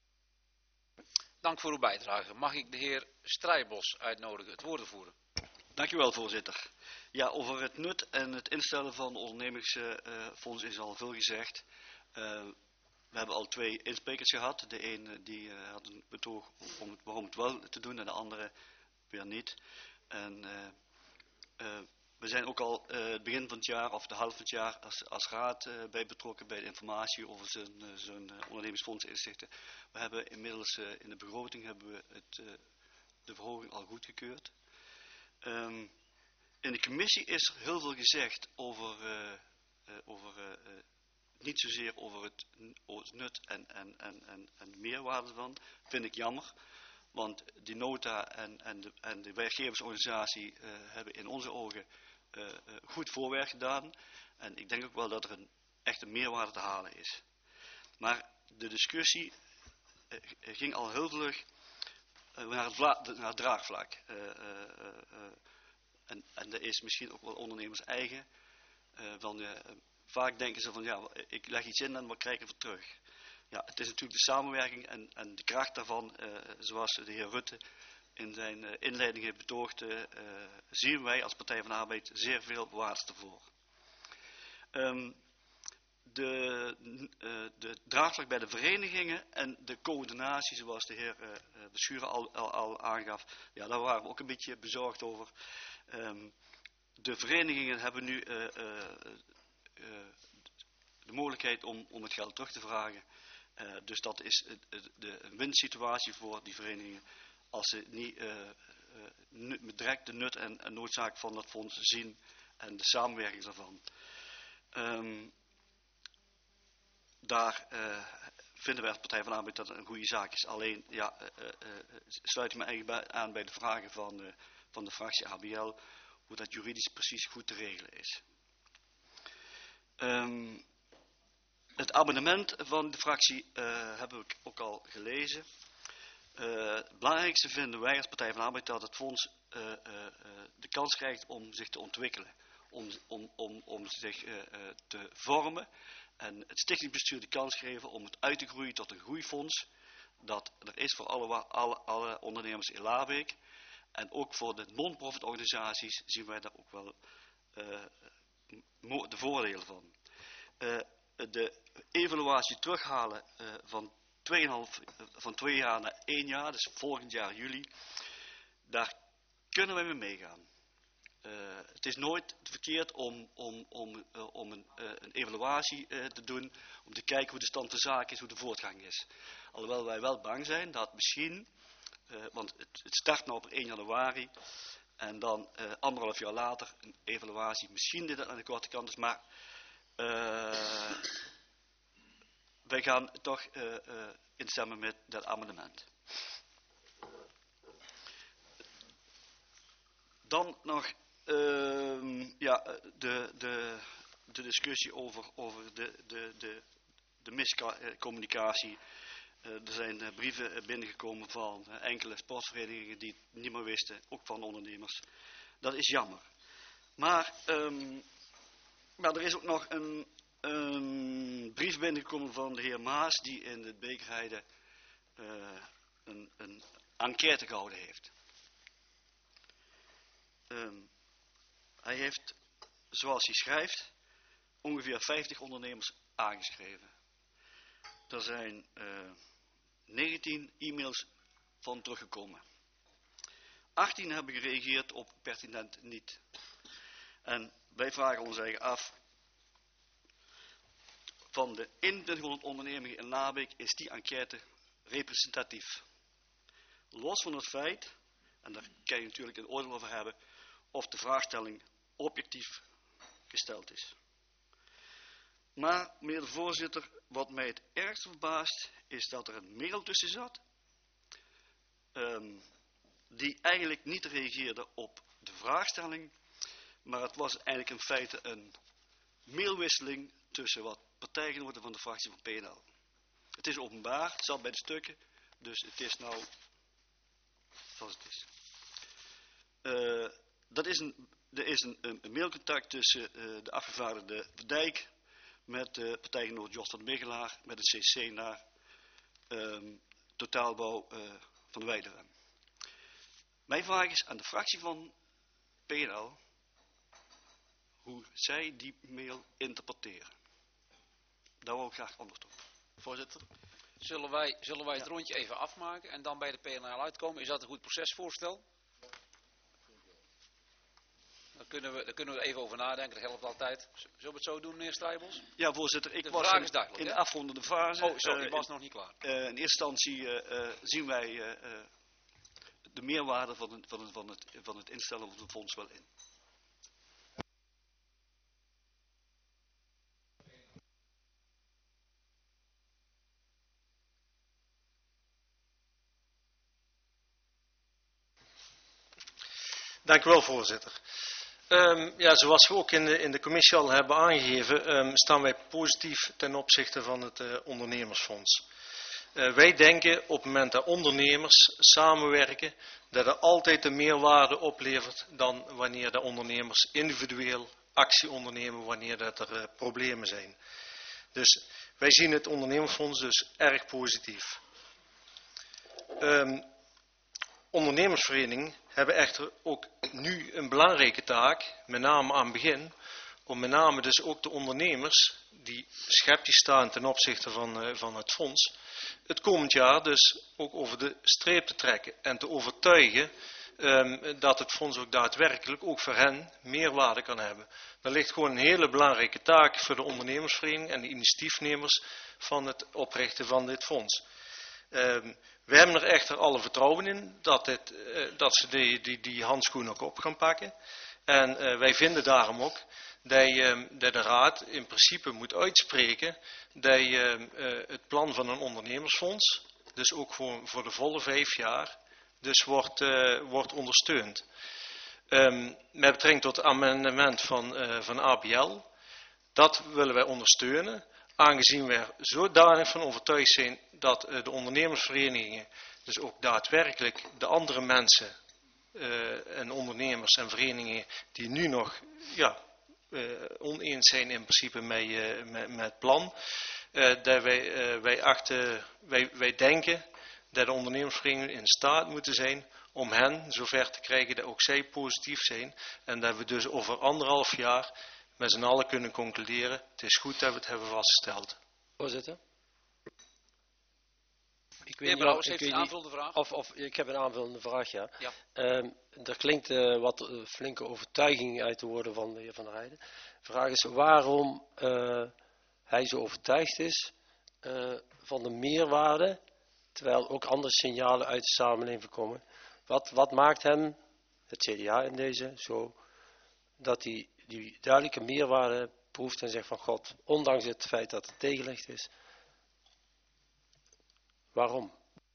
Dank voor uw bijdrage. Mag ik de heer Strijbos uitnodigen het woord te voeren? Dank u wel, voorzitter. Ja, over het nut en het instellen van het ondernemingsfonds is al veel gezegd. Uh, we hebben al twee insprekers gehad. De ene die uh, had een betoog om het, waarom het wel te doen en de andere weer niet. En uh, uh, we zijn ook al uh, het begin van het jaar of de half van het jaar als, als raad uh, bij betrokken bij de informatie over zijn, uh, zijn uh, ondernemingsfonds inzichten. We hebben inmiddels uh, in de begroting hebben we het, uh, de verhoging al goedgekeurd. Um, in de commissie is er heel veel gezegd over, uh, uh, over uh, uh, niet zozeer over het, over het nut en, en, en, en, en meerwaarde van. Vind ik jammer, want die nota en, en, de, en de werkgeversorganisatie uh, hebben in onze ogen uh, uh, goed voorwerk gedaan. En ik denk ook wel dat er een echte meerwaarde te halen is. Maar de discussie uh, ging al heel vlug uh, naar, het vla, naar het draagvlak. Uh, uh, uh, En, en dat is misschien ook wel ondernemers eigen. Uh, van, uh, vaak denken ze van ja, ik leg iets in en wat krijg ik voor terug. Ja, het is natuurlijk de samenwerking en, en de kracht daarvan, uh, zoals de heer Rutte in zijn uh, inleiding heeft betoogd, uh, zien wij als Partij van de Arbeid zeer veel waarde ervoor. Um, de, uh, de draagvlak bij de verenigingen en de coördinatie, zoals de heer uh, Beschuren al, al, al aangaf, ja, daar waren we ook een beetje bezorgd over. Um, de verenigingen hebben nu uh, uh, uh, de mogelijkheid om, om het geld terug te vragen. Uh, dus dat is uh, de, een winsituatie voor die verenigingen als ze niet uh, uh, direct de nut en, en noodzaak van dat fonds zien en de samenwerking daarvan. Um, daar uh, vinden wij als Partij van de Arbeid dat het een goede zaak is. Alleen ja, uh, uh, sluit ik me eigenlijk bij, aan bij de vragen van, uh, van de fractie A B L, hoe dat juridisch precies goed te regelen is. Um, het abonnement van de fractie uh, hebben we ook al gelezen. Uh, het belangrijkste vinden wij als Partij van de Arbeid dat het fonds uh, uh, uh, de kans krijgt om zich te ontwikkelen. Om, om, om, om zich uh, uh, te vormen. En het stichtingsbestuur de kans geven om het uit te groeien tot een groeifonds. Dat er is voor alle, alle, alle ondernemers in Laarbeek. En ook voor de non-profit organisaties zien wij daar ook wel uh, de voordelen van. Uh, de evaluatie terughalen uh, van, tweeënhalf, uh, van twee jaar naar één jaar, dus volgend jaar juli. Daar kunnen wij mee meegaan. Uh, het is nooit verkeerd om, om, om, uh, om een, uh, een evaluatie uh, te doen, om te kijken hoe de stand van zaken is, hoe de voortgang is. Alhoewel wij wel bang zijn dat misschien, uh, want het, het start nou op één januari, en dan uh, anderhalf jaar later een evaluatie, misschien dit aan de korte kant is, maar uh, wij gaan toch uh, uh, instemmen met dat amendement. Dan nog Uh, ja, de, de, de discussie over, over de, de, de, de miscommunicatie. Uh, er zijn uh, brieven binnengekomen van uh, enkele sportverenigingen die het niet meer wisten, ook van ondernemers. Dat is jammer. Maar, um, maar er is ook nog een, een brief binnengekomen van de heer Maas, die in het Beekheide uh, een, een enquête gehouden heeft. Um, Hij heeft, zoals hij schrijft, ongeveer vijftig ondernemers aangeschreven. Er zijn uh, negentien e-mails van teruggekomen. achttien hebben gereageerd op pertinent niet. En wij vragen ons eigen af, van de eenentwintighonderd ondernemingen in Laarbeek is die enquête representatief. Los van het feit, en daar kan je natuurlijk een oordeel over hebben, of de vraagstelling objectief gesteld is. Maar, meneer de voorzitter, wat mij het ergst verbaast, is dat er een mail tussen zat, um, die eigenlijk niet reageerde op de vraagstelling, maar het was eigenlijk in feite een mailwisseling tussen wat partijgenoten van de fractie van P N L. Het is openbaar, het zat bij de stukken, dus het is nou zoals het is. Uh, dat is een Er is een, een, een mailcontact tussen uh, de afgevaardigde Verdijk met de partijgenoot Jos van Michelaar met het C C naar um, totaalbouw uh, van de Weideren. Mijn vraag is aan de fractie van P en L hoe zij die mail interpreteren. Daar wil ik graag antwoord op. Voorzitter. Zullen wij, zullen wij het rondje even afmaken en dan bij de P en L uitkomen? Is dat een goed procesvoorstel? Dan kunnen we, dan kunnen we er even over nadenken, dat helpt altijd. Zullen we het zo doen, meneer Strijbels? Ja, voorzitter, ik De was vraag in, is duidelijk, in de hè? afrondende fase. Oh, sorry, Uh, ik was nog niet klaar. Uh, in eerste instantie uh, uh, zien wij uh, uh, de meerwaarde van het, van, het, van, het, van het instellen van het fonds wel in. Dank u wel, voorzitter. Um, ja, zoals we ook in de, in de commissie al hebben aangegeven, um, staan wij positief ten opzichte van het uh, ondernemersfonds. Uh, wij denken op het moment dat ondernemers samenwerken, dat er altijd een meerwaarde oplevert dan wanneer de ondernemers individueel actie ondernemen wanneer dat er uh, problemen zijn. Dus wij zien het ondernemersfonds dus erg positief. Um, Ondernemersverenigingen hebben echter ook nu een belangrijke taak, met name aan het begin, om met name dus ook de ondernemers die sceptisch staan ten opzichte van, uh, van het fonds, het komend jaar dus ook over de streep te trekken en te overtuigen um, dat het fonds ook daadwerkelijk ook voor hen meerwaarde kan hebben. Er ligt gewoon een hele belangrijke taak voor de ondernemersvereniging en de initiatiefnemers van het oprichten van dit fonds. Um, we hebben er echter alle vertrouwen in dat, dit, uh, dat ze die, die, die handschoen ook op gaan pakken. En uh, wij vinden daarom ook dat, uh, dat de Raad in principe moet uitspreken dat uh, uh, het plan van een ondernemersfonds, dus ook voor, voor de volle vijf jaar, dus wordt, uh, wordt ondersteund. Um, met betrekking tot het amendement van, uh, van A B L, dat willen wij ondersteunen. Aangezien we er zodanig van overtuigd zijn dat uh, de ondernemersverenigingen dus ook daadwerkelijk de andere mensen uh, en ondernemers en verenigingen die nu nog ja, uh, oneens zijn in principe met, uh, met, met het plan, uh, dat wij, uh, wij, achten, wij, wij denken dat de ondernemersverenigingen in staat moeten zijn om hen zover te krijgen dat ook zij positief zijn en dat we dus over anderhalf jaar met z'n allen kunnen concluderen, het is goed dat we het hebben vastgesteld. Voorzitter. Ik Meneer Brouwers heeft een aanvullende vraag. Of, of, ik heb een aanvullende vraag, ja. ja. Um, er klinkt uh, wat uh, flinke overtuiging uit de woorden van de heer Van der Heijden. De vraag is waarom uh, hij zo overtuigd is uh, van de meerwaarde, terwijl ook andere signalen uit de samenleving komen. Wat, wat maakt hem, het C D A in deze, zo, dat hij die duidelijke meerwaarde proeft en zegt van God, ondanks het feit dat het tegenlicht is. Waarom?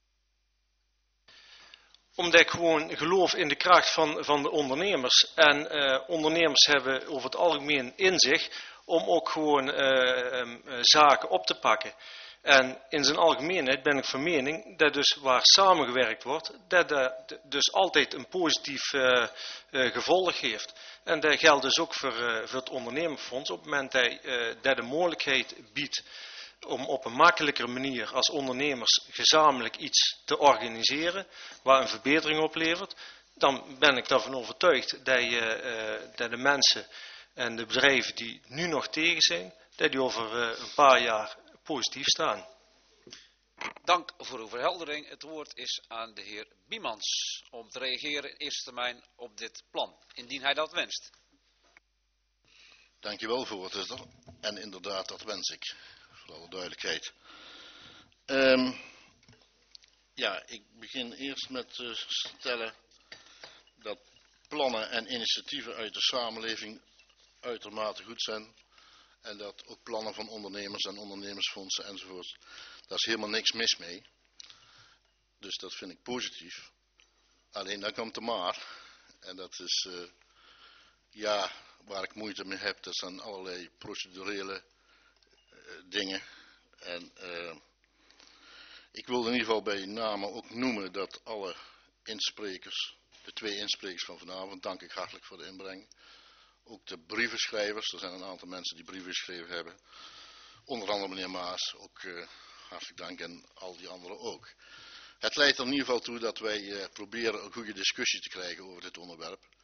Omdat ik gewoon geloof in de kracht van, van de ondernemers. En uh, ondernemers hebben over het algemeen in zich om ook gewoon uh, um, uh, zaken op te pakken. En in zijn algemeenheid ben ik van mening dat dus waar samengewerkt wordt, dat dat dus altijd een positief uh, uh, gevolg heeft. En dat geldt dus ook voor, uh, voor het ondernemersfonds. Op het moment dat, uh, dat de mogelijkheid biedt om op een makkelijkere manier als ondernemers gezamenlijk iets te organiseren, waar een verbetering oplevert, dan ben ik daarvan overtuigd dat, je, uh, dat de mensen en de bedrijven die nu nog tegen zijn, dat die over uh, een paar jaar positief staan. Dank voor uw verheldering. Het woord is aan de heer Biemans om te reageren in eerste termijn op dit plan, indien hij dat wenst. Dankjewel, voorzitter. En inderdaad, dat wens ik, voor alle duidelijkheid. Um, ja, ik begin eerst met uh, stellen dat plannen en initiatieven uit de samenleving uitermate goed zijn. En dat ook plannen van ondernemers en ondernemersfondsen enzovoort, daar is helemaal niks mis mee. Dus dat vind ik positief. Alleen dan komt de maar. En dat is, uh, ja, waar ik moeite mee heb, dat zijn allerlei procedurele uh, dingen. En uh, ik wil in ieder geval bij namen ook noemen dat alle insprekers, de twee insprekers van vanavond, dank ik hartelijk voor de inbreng. Ook de brievenschrijvers, er zijn een aantal mensen die brieven geschreven hebben. Onder andere meneer Maas, ook uh, hartelijk dank en al die anderen ook. Het leidt er in ieder geval toe dat wij uh, proberen een goede discussie te krijgen over dit onderwerp.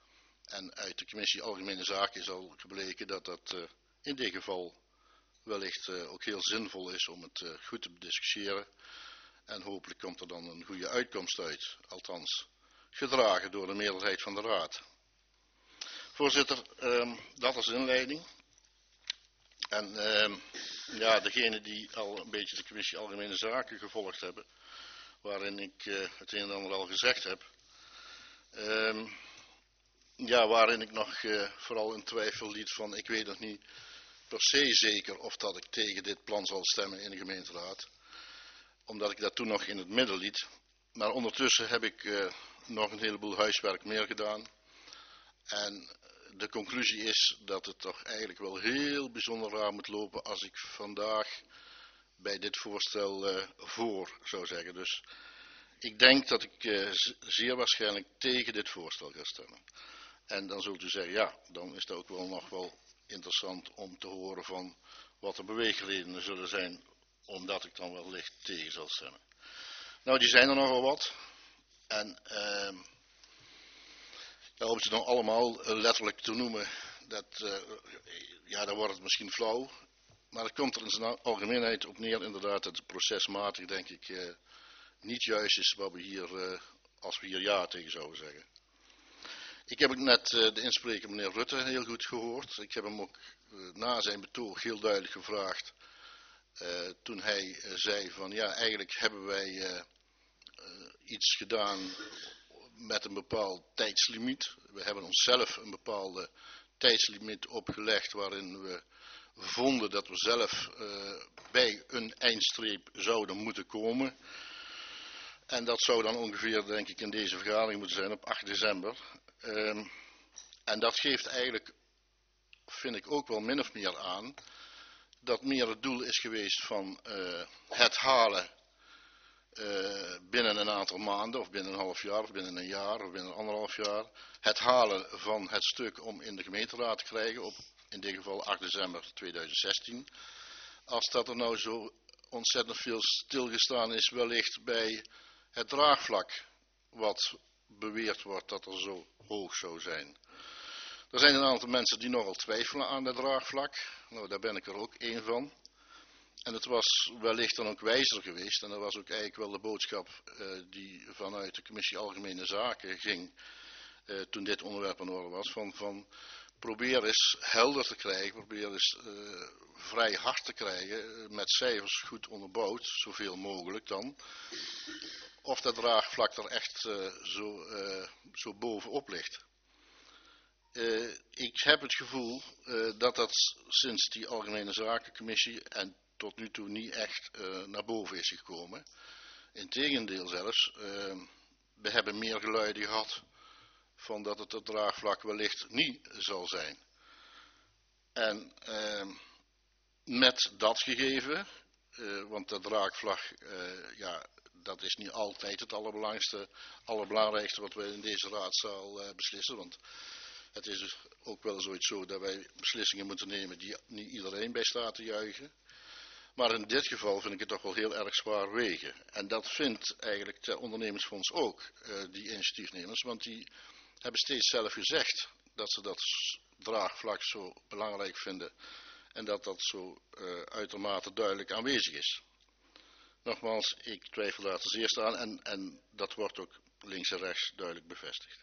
En uit de commissie Algemene Zaken is al gebleken dat dat uh, in dit geval wellicht uh, ook heel zinvol is om het uh, goed te discussiëren. En hopelijk komt er dan een goede uitkomst uit, althans gedragen door de meerderheid van de Raad. Voorzitter, um, dat als inleiding. En um, ja, degenen die al een beetje de commissie Algemene Zaken gevolgd hebben, waarin ik uh, het een en ander al gezegd heb, um, ja, waarin ik nog uh, vooral in twijfel liet van, ik weet nog niet per se zeker of dat ik tegen dit plan zal stemmen in de gemeenteraad, omdat ik dat toen nog in het midden liet. Maar ondertussen heb ik uh, nog een heleboel huiswerk meer gedaan. En de conclusie is dat het toch eigenlijk wel heel bijzonder raar moet lopen als ik vandaag bij dit voorstel uh, voor zou zeggen. Dus ik denk dat ik uh, zeer waarschijnlijk tegen dit voorstel ga stemmen. En dan zult u zeggen, ja, dan is het ook wel nog wel interessant om te horen van wat de beweegredenen zullen zijn, omdat ik dan wellicht tegen zal stemmen. Nou, die zijn er nogal wat. En uh, ja, om ze dan allemaal uh, letterlijk te noemen, dat, uh, ja, dan wordt het misschien flauw. Maar het komt er in zijn algemeenheid op neer, inderdaad, dat het procesmatig, denk ik, uh, niet juist is wat we hier, uh, als we hier ja tegen zouden zeggen. Ik heb ook net uh, de inspreker meneer Rutte heel goed gehoord. Ik heb hem ook uh, na zijn betoog heel duidelijk gevraagd. Uh, toen hij uh, zei van ja, eigenlijk hebben wij uh, uh, iets gedaan met een bepaald tijdslimiet. We hebben onszelf een bepaalde tijdslimiet opgelegd waarin we vonden dat we zelf uh, bij een eindstreep zouden moeten komen. En dat zou dan ongeveer, denk ik, in deze vergadering moeten zijn op acht december. Um, en dat geeft eigenlijk, vind ik ook wel min of meer aan, dat meer het doel is geweest van uh, het halen uh, binnen een aantal maanden, of binnen een half jaar, of binnen een jaar, of binnen anderhalf jaar. Het halen van het stuk om in de gemeenteraad te krijgen, op in dit geval acht december tweeduizend zestien. Als dat er nou zo ontzettend veel stilgestaan is, wellicht bij het draagvlak, wat beweerd wordt dat er zo hoog zou zijn. Er zijn een aantal mensen die nogal twijfelen aan het draagvlak. Nou, daar ben ik er ook één van. En het was wellicht dan ook wijzer geweest, en dat was ook eigenlijk wel de boodschap uh, die vanuit de commissie Algemene Zaken ging, uh, toen dit onderwerp aan de orde was, van, van probeer eens helder te krijgen, probeer eens uh, vrij hard te krijgen, uh, met cijfers goed onderbouwd, zoveel mogelijk dan, of dat draagvlak er echt uh, zo, uh, zo bovenop ligt. Uh, ik heb het gevoel uh, dat dat sinds die Algemene Zakencommissie en tot nu toe niet echt uh, naar boven is gekomen. Integendeel zelfs, uh, we hebben meer geluiden gehad van dat het het draagvlak wellicht niet zal zijn. En uh, met dat gegeven, uh, want dat draagvlak, uh, ja, dat is niet altijd het allerbelangrijkste, allerbelangrijkste wat we in deze raadzaal uh, beslissen, want het is dus ook wel zoiets zo dat wij beslissingen moeten nemen die niet iedereen bij staat te juichen. Maar in dit geval vind ik het toch wel heel erg zwaar wegen. En dat vindt eigenlijk de ondernemersfonds ook, uh, die initiatiefnemers. Want die hebben steeds zelf gezegd dat ze dat draagvlak zo belangrijk vinden. En dat dat zo uh, uitermate duidelijk aanwezig is. Nogmaals, ik twijfel daar ten zeerste aan en, en dat wordt ook links en rechts duidelijk bevestigd.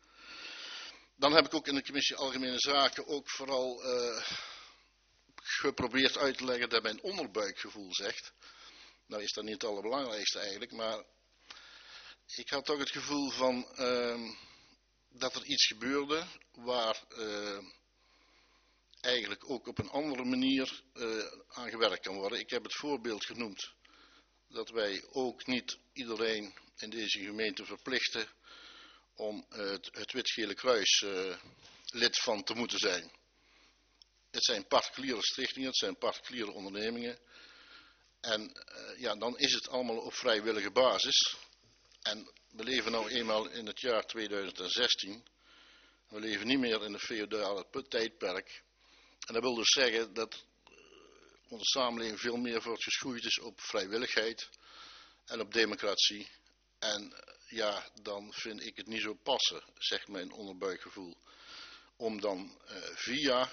Dan heb ik ook in de commissie Algemene Zaken ook vooral uh, geprobeerd uit te leggen dat mijn onderbuikgevoel zegt. Nou is dat niet het allerbelangrijkste eigenlijk, maar ik had toch het gevoel van uh, dat er iets gebeurde waar uh, eigenlijk ook op een andere manier uh, aan gewerkt kan worden. Ik heb het voorbeeld genoemd dat wij ook niet iedereen in deze gemeente verplichten om het, het Wit-Gele Kruis uh, lid van te moeten zijn. Het zijn particuliere stichtingen, het zijn particuliere ondernemingen. En uh, ja, dan is het allemaal op vrijwillige basis. En we leven nou eenmaal in het jaar tweeduizend zestien. We leven niet meer in een feodale tijdperk. En dat wil dus zeggen dat onze samenleving veel meer voortgeschoeid is op vrijwilligheid en op democratie. En ja, dan vind ik het niet zo passen, zegt mijn onderbuikgevoel, om dan uh, via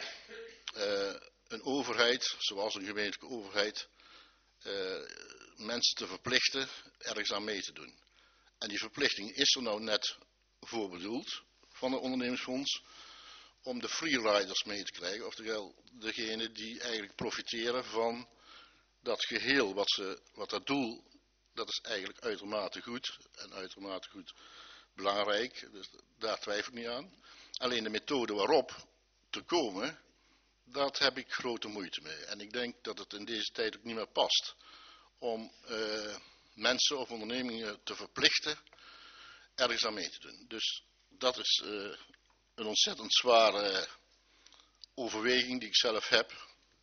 uh, een overheid, zoals een gemeentelijke overheid, uh, mensen te verplichten ergens aan mee te doen. En die verplichting is er nou net voor bedoeld van het ondernemingsfonds om de freeriders mee te krijgen, oftewel degenen die eigenlijk profiteren van dat geheel, wat, ze, wat dat doel, dat is eigenlijk uitermate goed en uitermate goed belangrijk, dus daar twijfel ik niet aan. Alleen de methode waarop te komen, dat heb ik grote moeite mee. En ik denk dat het in deze tijd ook niet meer past om uh, mensen of ondernemingen te verplichten ergens aan mee te doen. Dus dat is uh, een ontzettend zware overweging die ik zelf heb.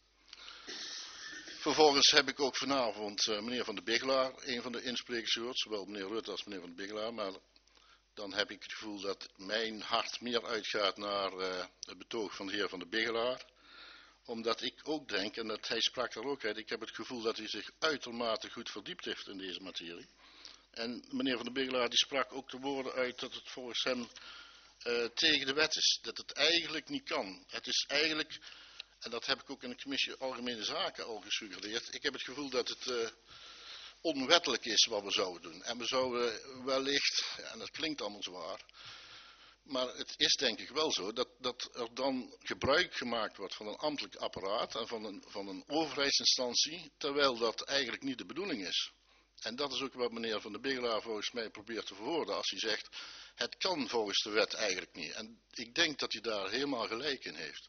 Vervolgens heb ik ook vanavond uh, meneer Van de Bigelaar, een van de insprekers gehoord, zowel meneer Rutte als meneer Van de Bigelaar, maar dan heb ik het gevoel dat mijn hart meer uitgaat naar uh, het betoog van de heer Van de Bigelaar. Omdat ik ook denk, en dat hij sprak daar ook uit, ik heb het gevoel dat hij zich uitermate goed verdiept heeft in deze materie. En meneer Van de Bigelaar die sprak ook de woorden uit dat het volgens hem uh, tegen de wet is. Dat het eigenlijk niet kan. Het is eigenlijk, en dat heb ik ook in de commissie Algemene Zaken al gesuggereerd, ik heb het gevoel dat het uh, onwettelijk is wat we zouden doen. En we zouden wellicht, ja, en dat klinkt allemaal zwaar, maar het is denk ik wel zo dat, dat er dan gebruik gemaakt wordt van een ambtelijk apparaat en van een, van een overheidsinstantie, terwijl dat eigenlijk niet de bedoeling is. En dat is ook wat meneer Van de Bigelaar volgens mij probeert te verwoorden als hij zegt, het kan volgens de wet eigenlijk niet. En ik denk dat hij daar helemaal gelijk in heeft.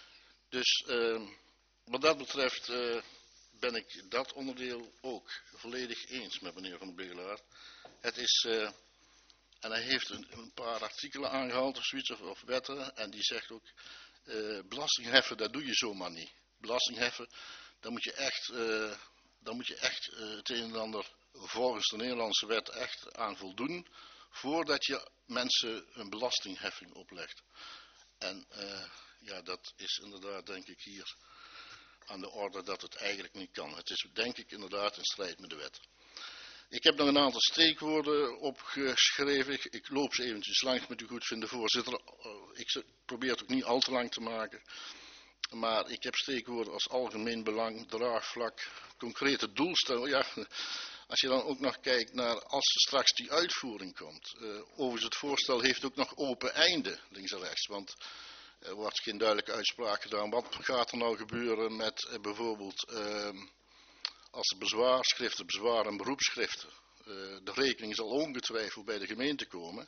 Dus uh, wat dat betreft uh, ben ik dat onderdeel ook volledig eens met meneer Van de Bigelaar. Het is, uh, en hij heeft een, een paar artikelen aangehaald of zoiets, of, of wetten, en die zegt ook, uh, belasting heffen, dat doe je zomaar niet. Belasting heffen, dan moet je echt, uh, dan moet je echt uh, het een en ander volgens de Nederlandse wet echt aan voldoen, voordat je mensen een belastingheffing oplegt. En uh, ja, dat is inderdaad denk ik hier aan de orde dat het eigenlijk niet kan. Het is denk ik inderdaad in strijd met de wet. Ik heb nog een aantal steekwoorden opgeschreven. Ik, ik loop ze eventjes langs met u goedvinden, voorzitter. Ik probeer het ook niet al te lang te maken. Maar ik heb steekwoorden als algemeen belang, draagvlak, concrete doelstelling. Ja, als je dan ook nog kijkt naar als er straks die uitvoering komt. Uh, overigens het voorstel heeft ook nog open einde, links en rechts. Want er wordt geen duidelijke uitspraak gedaan. Wat gaat er nou gebeuren met uh, bijvoorbeeld uh, als er bezwaarschriften, bezwaar- en beroepsschriften. Uh, de rekening zal ongetwijfeld bij de gemeente komen.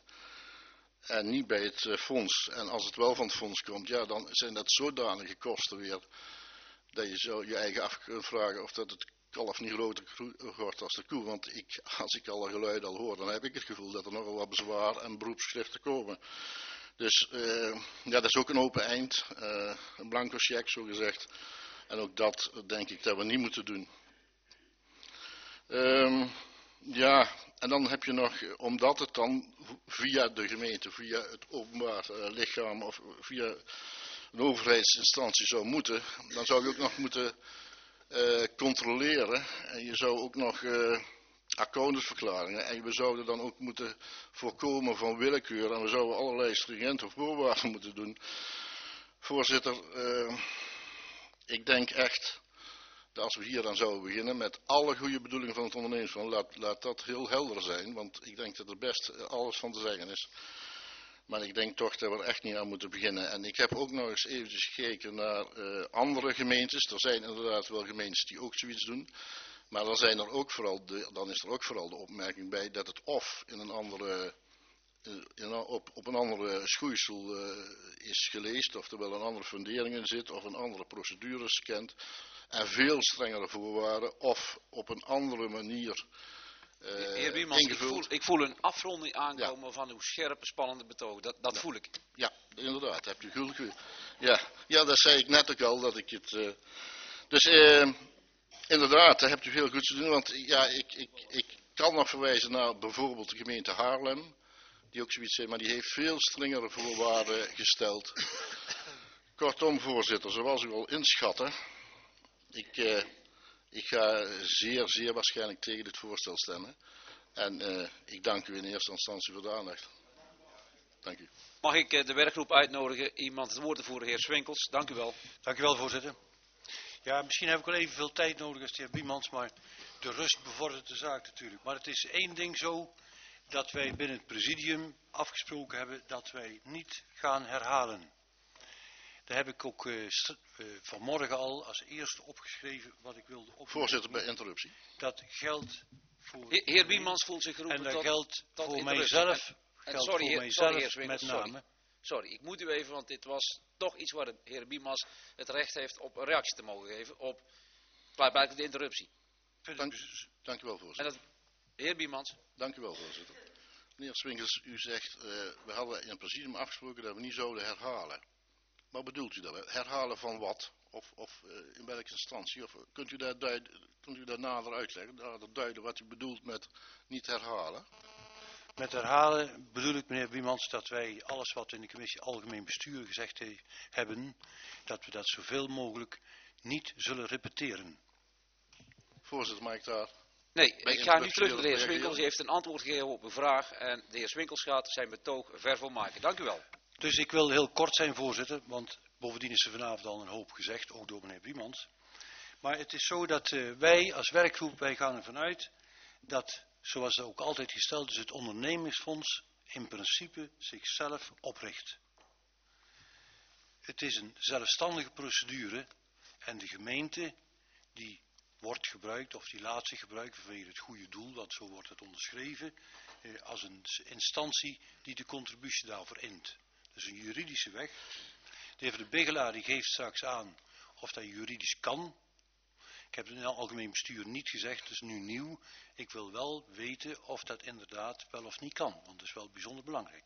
En niet bij het uh, fonds. En als het wel van het fonds komt, ja, dan zijn dat zodanige kosten weer. Dat je zo je eigen af kunt vragen of dat het kalf niet groter wordt als de koe. Want ik, als ik alle geluiden al hoor, dan heb ik het gevoel dat er nogal wat bezwaar en beroepsschriften komen. Dus uh, ja, dat is ook een open eind. Uh, een blanco cheque, zo gezegd. En ook dat denk ik dat we niet moeten doen. Um, ja, en dan heb je nog, omdat het dan via de gemeente, via het openbaar uh, lichaam of via een overheidsinstantie zou moeten, dan zou je ook nog moeten uh, controleren. En je zou ook nog uh, accountantsverklaringen. En we zouden dan ook moeten voorkomen van willekeur. En we zouden allerlei stringente voorwaarden moeten doen. Voorzitter, uh, ik denk echt dat als we hier dan zouden beginnen met alle goede bedoelingen van het ondernemingsfonds, laat, laat dat heel helder zijn. Want ik denk dat er best alles van te zeggen is. Maar ik denk toch dat we er echt niet aan moeten beginnen. En ik heb ook nog eens eventjes gekeken naar uh, andere gemeentes. Er zijn inderdaad wel gemeentes die ook zoiets doen. Maar dan, zijn er ook vooral de, dan is er ook vooral de opmerking bij dat het of in een andere, in, op, op een andere schoeisel uh, is geleest. Of er wel een andere fundering in zit of een andere procedures kent. En veel strengere voorwaarden of op een andere manier uh, Heer Wiemans, ik voel, ik voel een afronding aankomen ja. van uw scherpe, spannende betoog. Dat, dat ja. voel ik. Ja, inderdaad. Heb je goed. Ja, ja, dat zei ik net ook al. Dat ik het, uh, dus uh, inderdaad, daar hebt u heel goed te doen. Want ja, ik, ik, ik kan nog verwijzen naar bijvoorbeeld de gemeente Haarlem. Die ook zoiets heeft, maar die heeft veel strengere voorwaarden gesteld. Kortom, voorzitter, zoals u al inschatte. Ik, uh, ik ga zeer, zeer waarschijnlijk tegen dit voorstel stemmen. En uh, ik dank u in eerste instantie voor de aandacht. Dank u. Mag ik uh, de werkgroep uitnodigen, iemand het woord te voeren, heer Swinkels. Dank u wel. Dank u wel, voorzitter. Ja, misschien heb ik wel evenveel tijd nodig als de heer Biemans, maar de rust bevordert de zaak natuurlijk. Maar het is één ding zo, dat wij binnen het presidium afgesproken hebben dat wij niet gaan herhalen. Daar heb ik ook uh, uh, vanmorgen al als eerste opgeschreven wat ik wilde opnemen. Voorzitter, bij interruptie. Dat geldt voor... Heer, heer Biemans voelt zich geroepen en dat tot, geldt tot voor interruptie. mijzelf, En, en geldt sorry, voor heer, mijzelf sorry, heer Swinkels, met sorry. name. Sorry, ik moet u even, want dit was toch iets waar de heer Biemans het recht heeft op een reactie te mogen geven op klaarblijkelijk de interruptie. Dank, dank u wel, voorzitter. En dat, heer Biemans. Dank u wel, voorzitter. Meneer Swinkels, u zegt, uh, we hadden in het presidium afgesproken dat we niet zouden herhalen. Wat bedoelt u dat? Herhalen van wat? Of, of uh, in welke instantie? Of kunt u daar, duid, kunt u daar nader uitleggen? Nader duiden wat u bedoelt met niet herhalen? Met herhalen bedoel ik, meneer Biemans, dat wij alles wat we in de commissie Algemeen Bestuur gezegd he, hebben, dat we dat zoveel mogelijk niet zullen repeteren. Voorzitter, mag ik daar... Nee, ik ga nu terug naar de heer Swinkels. Die heeft een antwoord gegeven op uw vraag. En de heer Swinkels gaat zijn betoog ver volmaken. Dank u wel. Dus ik wil heel kort zijn, voorzitter, want bovendien is er vanavond al een hoop gezegd, ook door meneer Biemans. Maar het is zo dat uh, wij als werkgroep, wij gaan ervan uit dat, zoals het ook altijd gesteld is, het ondernemingsfonds in principe zichzelf opricht. Het is een zelfstandige procedure en de gemeente die wordt gebruikt of die laat zich gebruiken vanwege het goede doel, want zo wordt het onderschreven, eh, als een instantie die de contributie daarvoor int. Dus een juridische weg. De heer De Bigelaar die geeft straks aan of dat juridisch kan. Ik heb het in het algemeen bestuur niet gezegd, het is nu nieuw. Ik wil wel weten of dat inderdaad wel of niet kan, want dat is wel bijzonder belangrijk.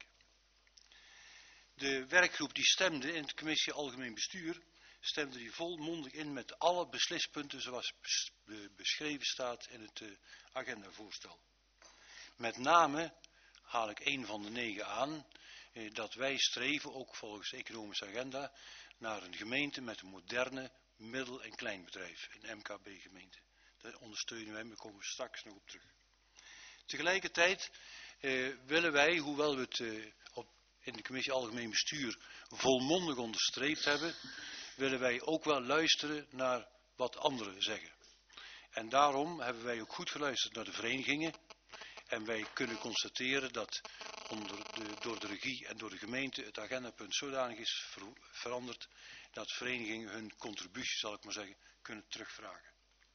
De werkgroep die stemde in de commissie Algemeen Bestuur, stemde die volmondig in met alle beslispunten zoals beschreven staat in het uh, agendavoorstel. Met name haal ik een van de negen aan, eh, dat wij streven, ook volgens de economische agenda, naar een gemeente met een moderne middel- en kleinbedrijf, een M K B-gemeente. Daar ondersteunen wij, daar komen we straks nog op terug. Tegelijkertijd eh, willen wij, hoewel we het eh, op, in de commissie Algemeen Bestuur volmondig onderstreept hebben, willen wij ook wel luisteren naar wat anderen zeggen. En daarom hebben wij ook goed geluisterd naar de verenigingen. En wij kunnen constateren dat onder de, door de regie en door de gemeente het agendapunt zodanig is ver, veranderd dat verenigingen hun contributie, zal ik maar zeggen, kunnen terugvragen.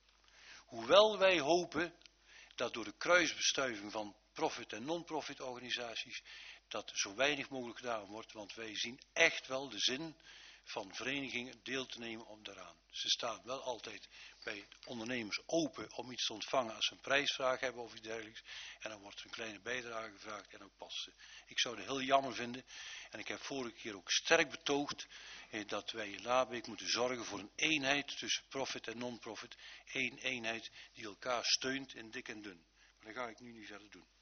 Hoewel wij hopen dat door de kruisbestuiving van profit- en non-profit organisaties dat zo weinig mogelijk gedaan wordt, want wij zien echt wel de zin van verenigingen deel te nemen om daaraan. Ze staan wel altijd bij ondernemers open om iets te ontvangen als ze een prijsvraag hebben of iets dergelijks. En dan wordt er een kleine bijdrage gevraagd en dan past ze. Ik zou het heel jammer vinden. En ik heb vorige keer ook sterk betoogd eh, dat wij in Laarbeek moeten zorgen voor een eenheid tussen profit en non-profit. Eén eenheid die elkaar steunt in dik en dun. Maar dat ga ik nu niet verder doen.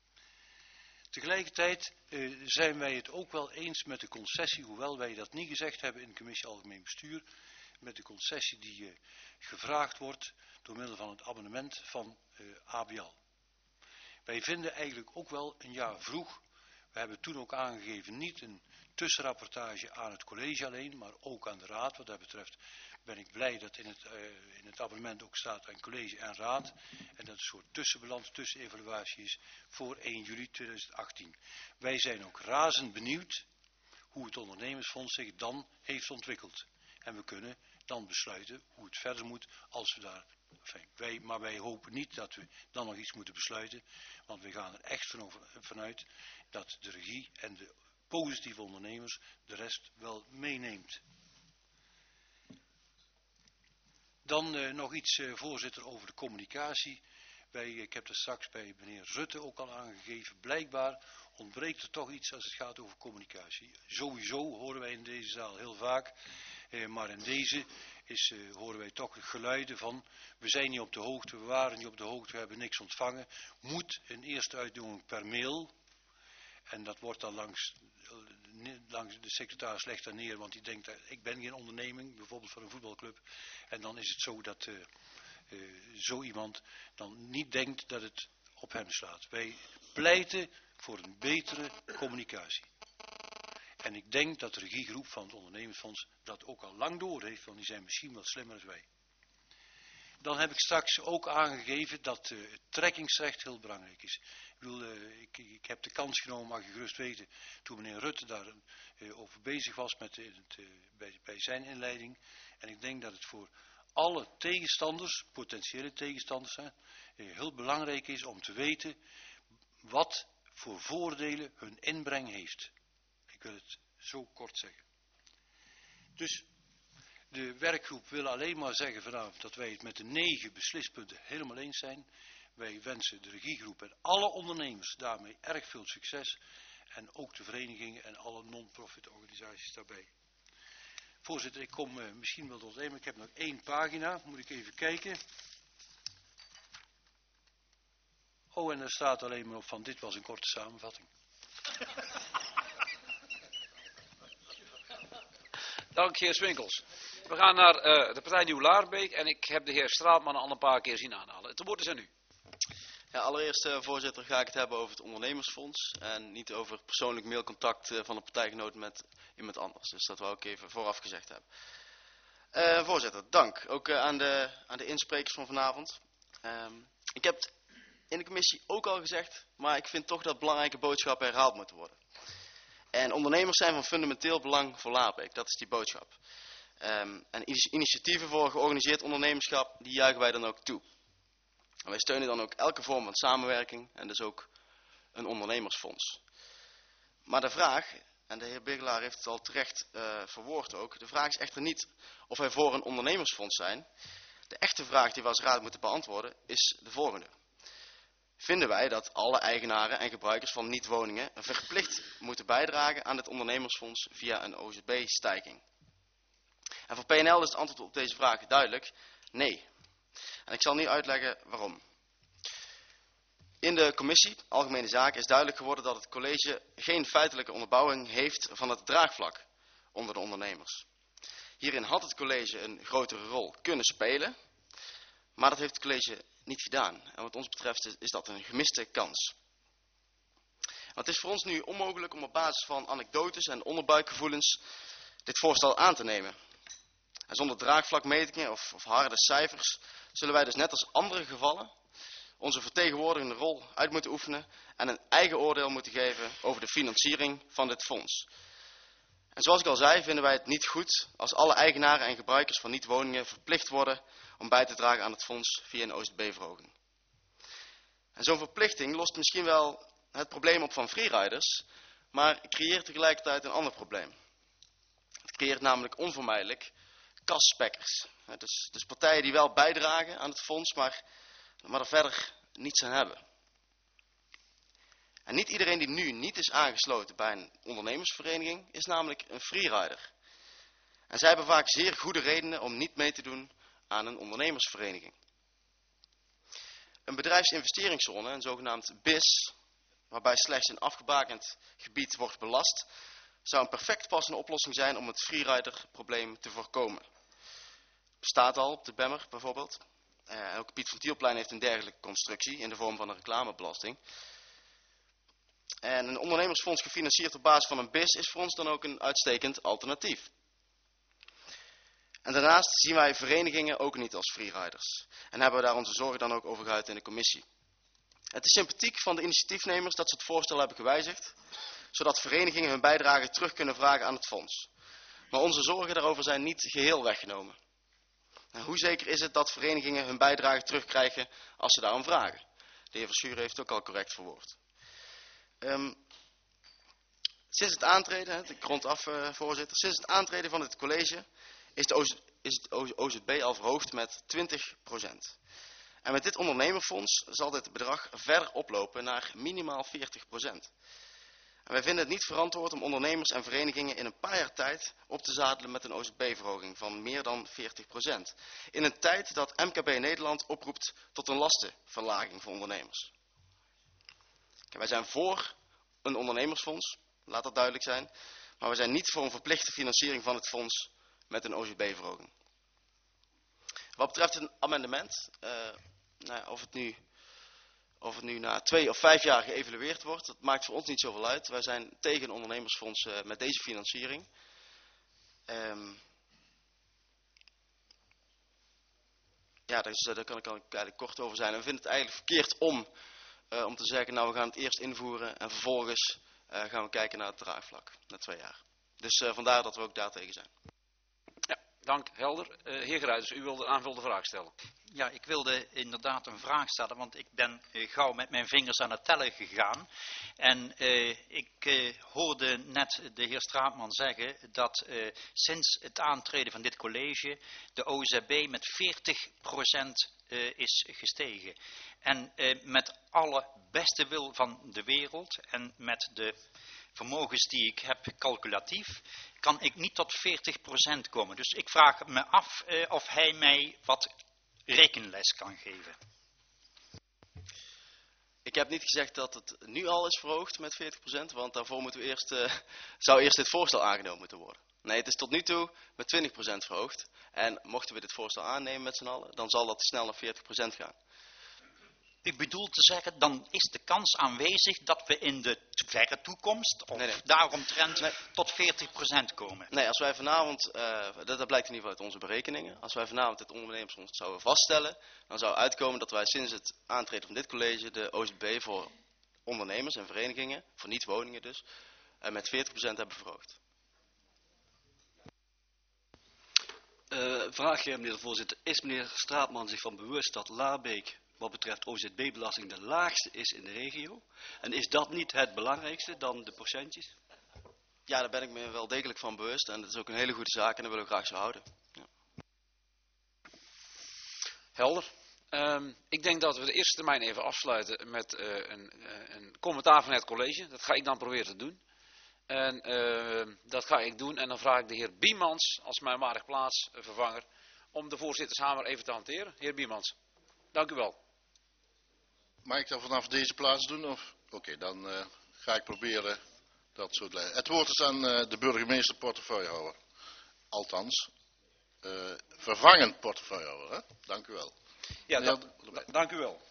Tegelijkertijd eh, zijn wij het ook wel eens met de concessie, hoewel wij dat niet gezegd hebben in de commissie Algemeen Bestuur, met de concessie die eh, gevraagd wordt door middel van het abonnement van eh, A B L. Wij vinden eigenlijk ook wel een jaar vroeg, we hebben toen ook aangegeven niet een tussenrapportage aan het college alleen, maar ook aan de raad. Wat dat betreft ben ik blij dat in het, uh, in het abonnement ook staat aan college en raad. En dat een soort tussenbalans, tussenevaluatie is voor één juli tweeduizend achttien. Wij zijn ook razend benieuwd hoe het ondernemersfonds zich dan heeft ontwikkeld. En we kunnen dan besluiten hoe het verder moet als we daar... Enfin, wij, maar wij hopen niet dat we dan nog iets moeten besluiten. Want we gaan er echt van over, vanuit dat de regie en de positieve ondernemers de rest wel meeneemt. Dan uh, nog iets, uh, voorzitter, over de communicatie. Wij, ik heb er straks bij meneer Rutte ook al aangegeven. Blijkbaar ontbreekt er toch iets als het gaat over communicatie. Sowieso horen wij in deze zaal heel vaak. Uh, maar in deze is, uh, horen wij toch geluiden van... we zijn niet op de hoogte, we waren niet op de hoogte, we hebben niks ontvangen. Moet een eerste uitnodiging per mail... En dat wordt dan langs, langs de secretaris legt daar neer, want die denkt, ik ben geen onderneming, bijvoorbeeld van een voetbalclub. En dan is het zo dat uh, uh, zo iemand dan niet denkt dat het op hem slaat. Wij pleiten voor een betere communicatie. En ik denk dat de regiegroep van het ondernemersfonds dat ook al lang door heeft, want die zijn misschien wel slimmer dan wij. Dan heb ik straks ook aangegeven dat uh, het trekkingsrecht heel belangrijk is. Ik, bedoel, uh, ik, ik heb de kans genomen, mag je gerust weten, toen meneer Rutte daar uh, over bezig was met, uh, het, uh, bij, bij zijn inleiding. En ik denk dat het voor alle tegenstanders, potentiële tegenstanders, hè, uh, heel belangrijk is om te weten wat voor voordelen hun inbreng heeft. Ik wil het zo kort zeggen. Dus de werkgroep wil alleen maar zeggen vanavond dat wij het met de negen beslispunten helemaal eens zijn. Wij wensen de regiegroep en alle ondernemers daarmee erg veel succes. En ook de verenigingen en alle non-profit organisaties daarbij. Voorzitter, ik kom uh, misschien wel tot het einde. Ik heb nog één pagina, moet ik even kijken. Oh, en er staat alleen maar op van dit was een korte samenvatting. Dank, heer Swinkels. We gaan naar uh, de partij Nieuw-Laarbeek en ik heb de heer Straatman al een paar keer zien aanhalen. Het woord is aan u. Ja, allereerst, uh, voorzitter, ga ik het hebben over het ondernemersfonds en niet over persoonlijk mailcontact uh, van een partijgenoot met iemand anders. Dus dat wou ik even vooraf gezegd hebben. Uh, voorzitter, dank. Ook uh, aan, de, aan de insprekers van vanavond. Um, ik heb het in de commissie ook al gezegd, maar ik vind toch dat belangrijke boodschappen herhaald moeten worden. En ondernemers zijn van fundamenteel belang voor Laarbeek, dat is die boodschap. Um, en initiatieven voor georganiseerd ondernemerschap, die juichen wij dan ook toe. En wij steunen dan ook elke vorm van samenwerking en dus ook een ondernemersfonds. Maar de vraag, en de heer Birgelaar heeft het al terecht uh, verwoord ook, de vraag is echter niet of wij voor een ondernemersfonds zijn. De echte vraag die we als raad moeten beantwoorden is de volgende. Vinden wij dat alle eigenaren en gebruikers van niet-woningen verplicht moeten bijdragen aan het ondernemersfonds via een O Z B-stijging? En voor P N L is het antwoord op deze vraag duidelijk, nee. En ik zal nu uitleggen waarom. In de commissie Algemene Zaken is duidelijk geworden dat het college geen feitelijke onderbouwing heeft van het draagvlak onder de ondernemers. Hierin had het college een grotere rol kunnen spelen, maar dat heeft het college niet gedaan. En wat ons betreft is, is dat een gemiste kans. Want het is voor ons nu onmogelijk om op basis van anekdotes en onderbuikgevoelens dit voorstel aan te nemen. En zonder draagvlakmetingen of, of harde cijfers zullen wij dus net als andere gevallen onze vertegenwoordigende rol uit moeten oefenen en een eigen oordeel moeten geven over de financiering van dit fonds. En zoals ik al zei, vinden wij het niet goed als alle eigenaren en gebruikers van niet-woningen verplicht worden om bij te dragen aan het fonds via een O Z B-verhoging. En zo'n verplichting lost misschien wel het probleem op van freeriders, maar creëert tegelijkertijd een ander probleem. Het creëert namelijk onvermijdelijk kasspekkers. Dus, dus partijen die wel bijdragen aan het fonds, maar, maar er verder niets aan hebben. En niet iedereen die nu niet is aangesloten bij een ondernemersvereniging is namelijk een freerider. En zij hebben vaak zeer goede redenen om niet mee te doen aan een ondernemersvereniging. Een bedrijfsinvesteringszone, een zogenaamd B I S, waarbij slechts een afgebakend gebied wordt belast, zou een perfect passende oplossing zijn om het freerider-probleem te voorkomen. Bestaat al op de Bemmer bijvoorbeeld. Uh, ook Piet van Tielplein heeft een dergelijke constructie in de vorm van een reclamebelasting. En een ondernemersfonds gefinancierd op basis van een B I S is voor ons dan ook een uitstekend alternatief. En daarnaast zien wij verenigingen ook niet als freeriders. En hebben we daar onze zorgen dan ook over geuit in de commissie. Het is sympathiek van de initiatiefnemers dat ze het voorstel hebben gewijzigd, zodat verenigingen hun bijdrage terug kunnen vragen aan het fonds. Maar onze zorgen daarover zijn niet geheel weggenomen. En hoe zeker is het dat verenigingen hun bijdrage terugkrijgen als ze daarom vragen? De heer Verschuren heeft het ook al correct verwoord. Um, sinds het aantreden, ik rond af uh, voorzitter, sinds het aantreden van het college is, de is het O Z B al verhoogd met twintig procent. En met dit ondernemerfonds zal dit bedrag verder oplopen naar minimaal veertig procent. En wij vinden het niet verantwoord om ondernemers en verenigingen in een paar jaar tijd op te zadelen met een O Z B-verhoging van meer dan veertig procent. In een tijd dat M K B Nederland oproept tot een lastenverlaging voor ondernemers. Kijk, wij zijn voor een ondernemersfonds, laat dat duidelijk zijn. Maar we zijn niet voor een verplichte financiering van het fonds met een O Z B-verhoging. Wat betreft een amendement, uh, nou ja, of het nu of het nu na twee of vijf jaar geëvalueerd wordt, dat maakt voor ons niet zoveel uit. Wij zijn tegen een ondernemersfonds uh, met deze financiering. Um, ja, daar, is, daar kan ik eigenlijk kort over zijn. En we vinden het eigenlijk verkeerd om, uh, om te zeggen, nou we gaan het eerst invoeren en vervolgens uh, gaan we kijken naar het draagvlak, na twee jaar. Dus uh, vandaar dat we ook daartegen zijn. Ja, dank, helder. Uh, heer Geruiters, u wilde een aanvullende vraag stellen. Ja, ik wilde inderdaad een vraag stellen, want ik ben uh, gauw met mijn vingers aan het tellen gegaan. En uh, ik uh, hoorde net de heer Straatman zeggen dat uh, sinds het aantreden van dit college de O Z B met veertig procent uh, is gestegen. En uh, met alle beste wil van de wereld en met de vermogens die ik heb calculatief, kan ik niet tot veertig procent komen. Dus ik vraag me af uh, of hij mij wat rekenles kan geven. Ik heb niet gezegd dat het nu al is verhoogd met veertig procent, want daarvoor moeten we eerst, uh, zou eerst dit voorstel aangenomen moeten worden. Nee, het is tot nu toe met twintig procent verhoogd. En mochten we dit voorstel aannemen met z'n allen, dan zal dat snel naar veertig procent gaan. Ik bedoel te zeggen, dan is de kans aanwezig dat we in de verre toekomst, of nee, nee. daaromtrent, nee. tot veertig procent komen. Nee, als wij vanavond, uh, dat, dat blijkt in ieder geval uit onze berekeningen, als wij vanavond het ondernemersfonds zouden vaststellen, dan zou uitkomen dat wij sinds het aantreden van dit college de O Z B voor ondernemers en verenigingen, voor niet-woningen dus, uh, met veertig procent hebben verhoogd. Uh, vraag, meneer de voorzitter, is meneer Straatman zich van bewust dat Laarbeek wat betreft O Z B-belasting de laagste is in de regio? En is dat niet het belangrijkste dan de procentjes? Ja, daar ben ik me wel degelijk van bewust. En dat is ook een hele goede zaak en dat willen we graag zo houden. Ja. Helder. Um, ik denk dat we de eerste termijn even afsluiten met uh, een, uh, een commentaar van het college. Dat ga ik dan proberen te doen. En uh, dat ga ik doen. En dan vraag ik de heer Biemans, als mijn waardig plaatsvervanger, om de voorzittershamer even te hanteren. Heer Biemans, dank u wel. Mag ik dat vanaf deze plaats doen? Oké, okay, dan uh, ga ik proberen dat zo te leiden. Het woord is aan uh, de burgemeester portefeuillehouder. Althans, uh, vervangend portefeuillehouder. Hè? Dank u wel. Ja, da da dank u wel.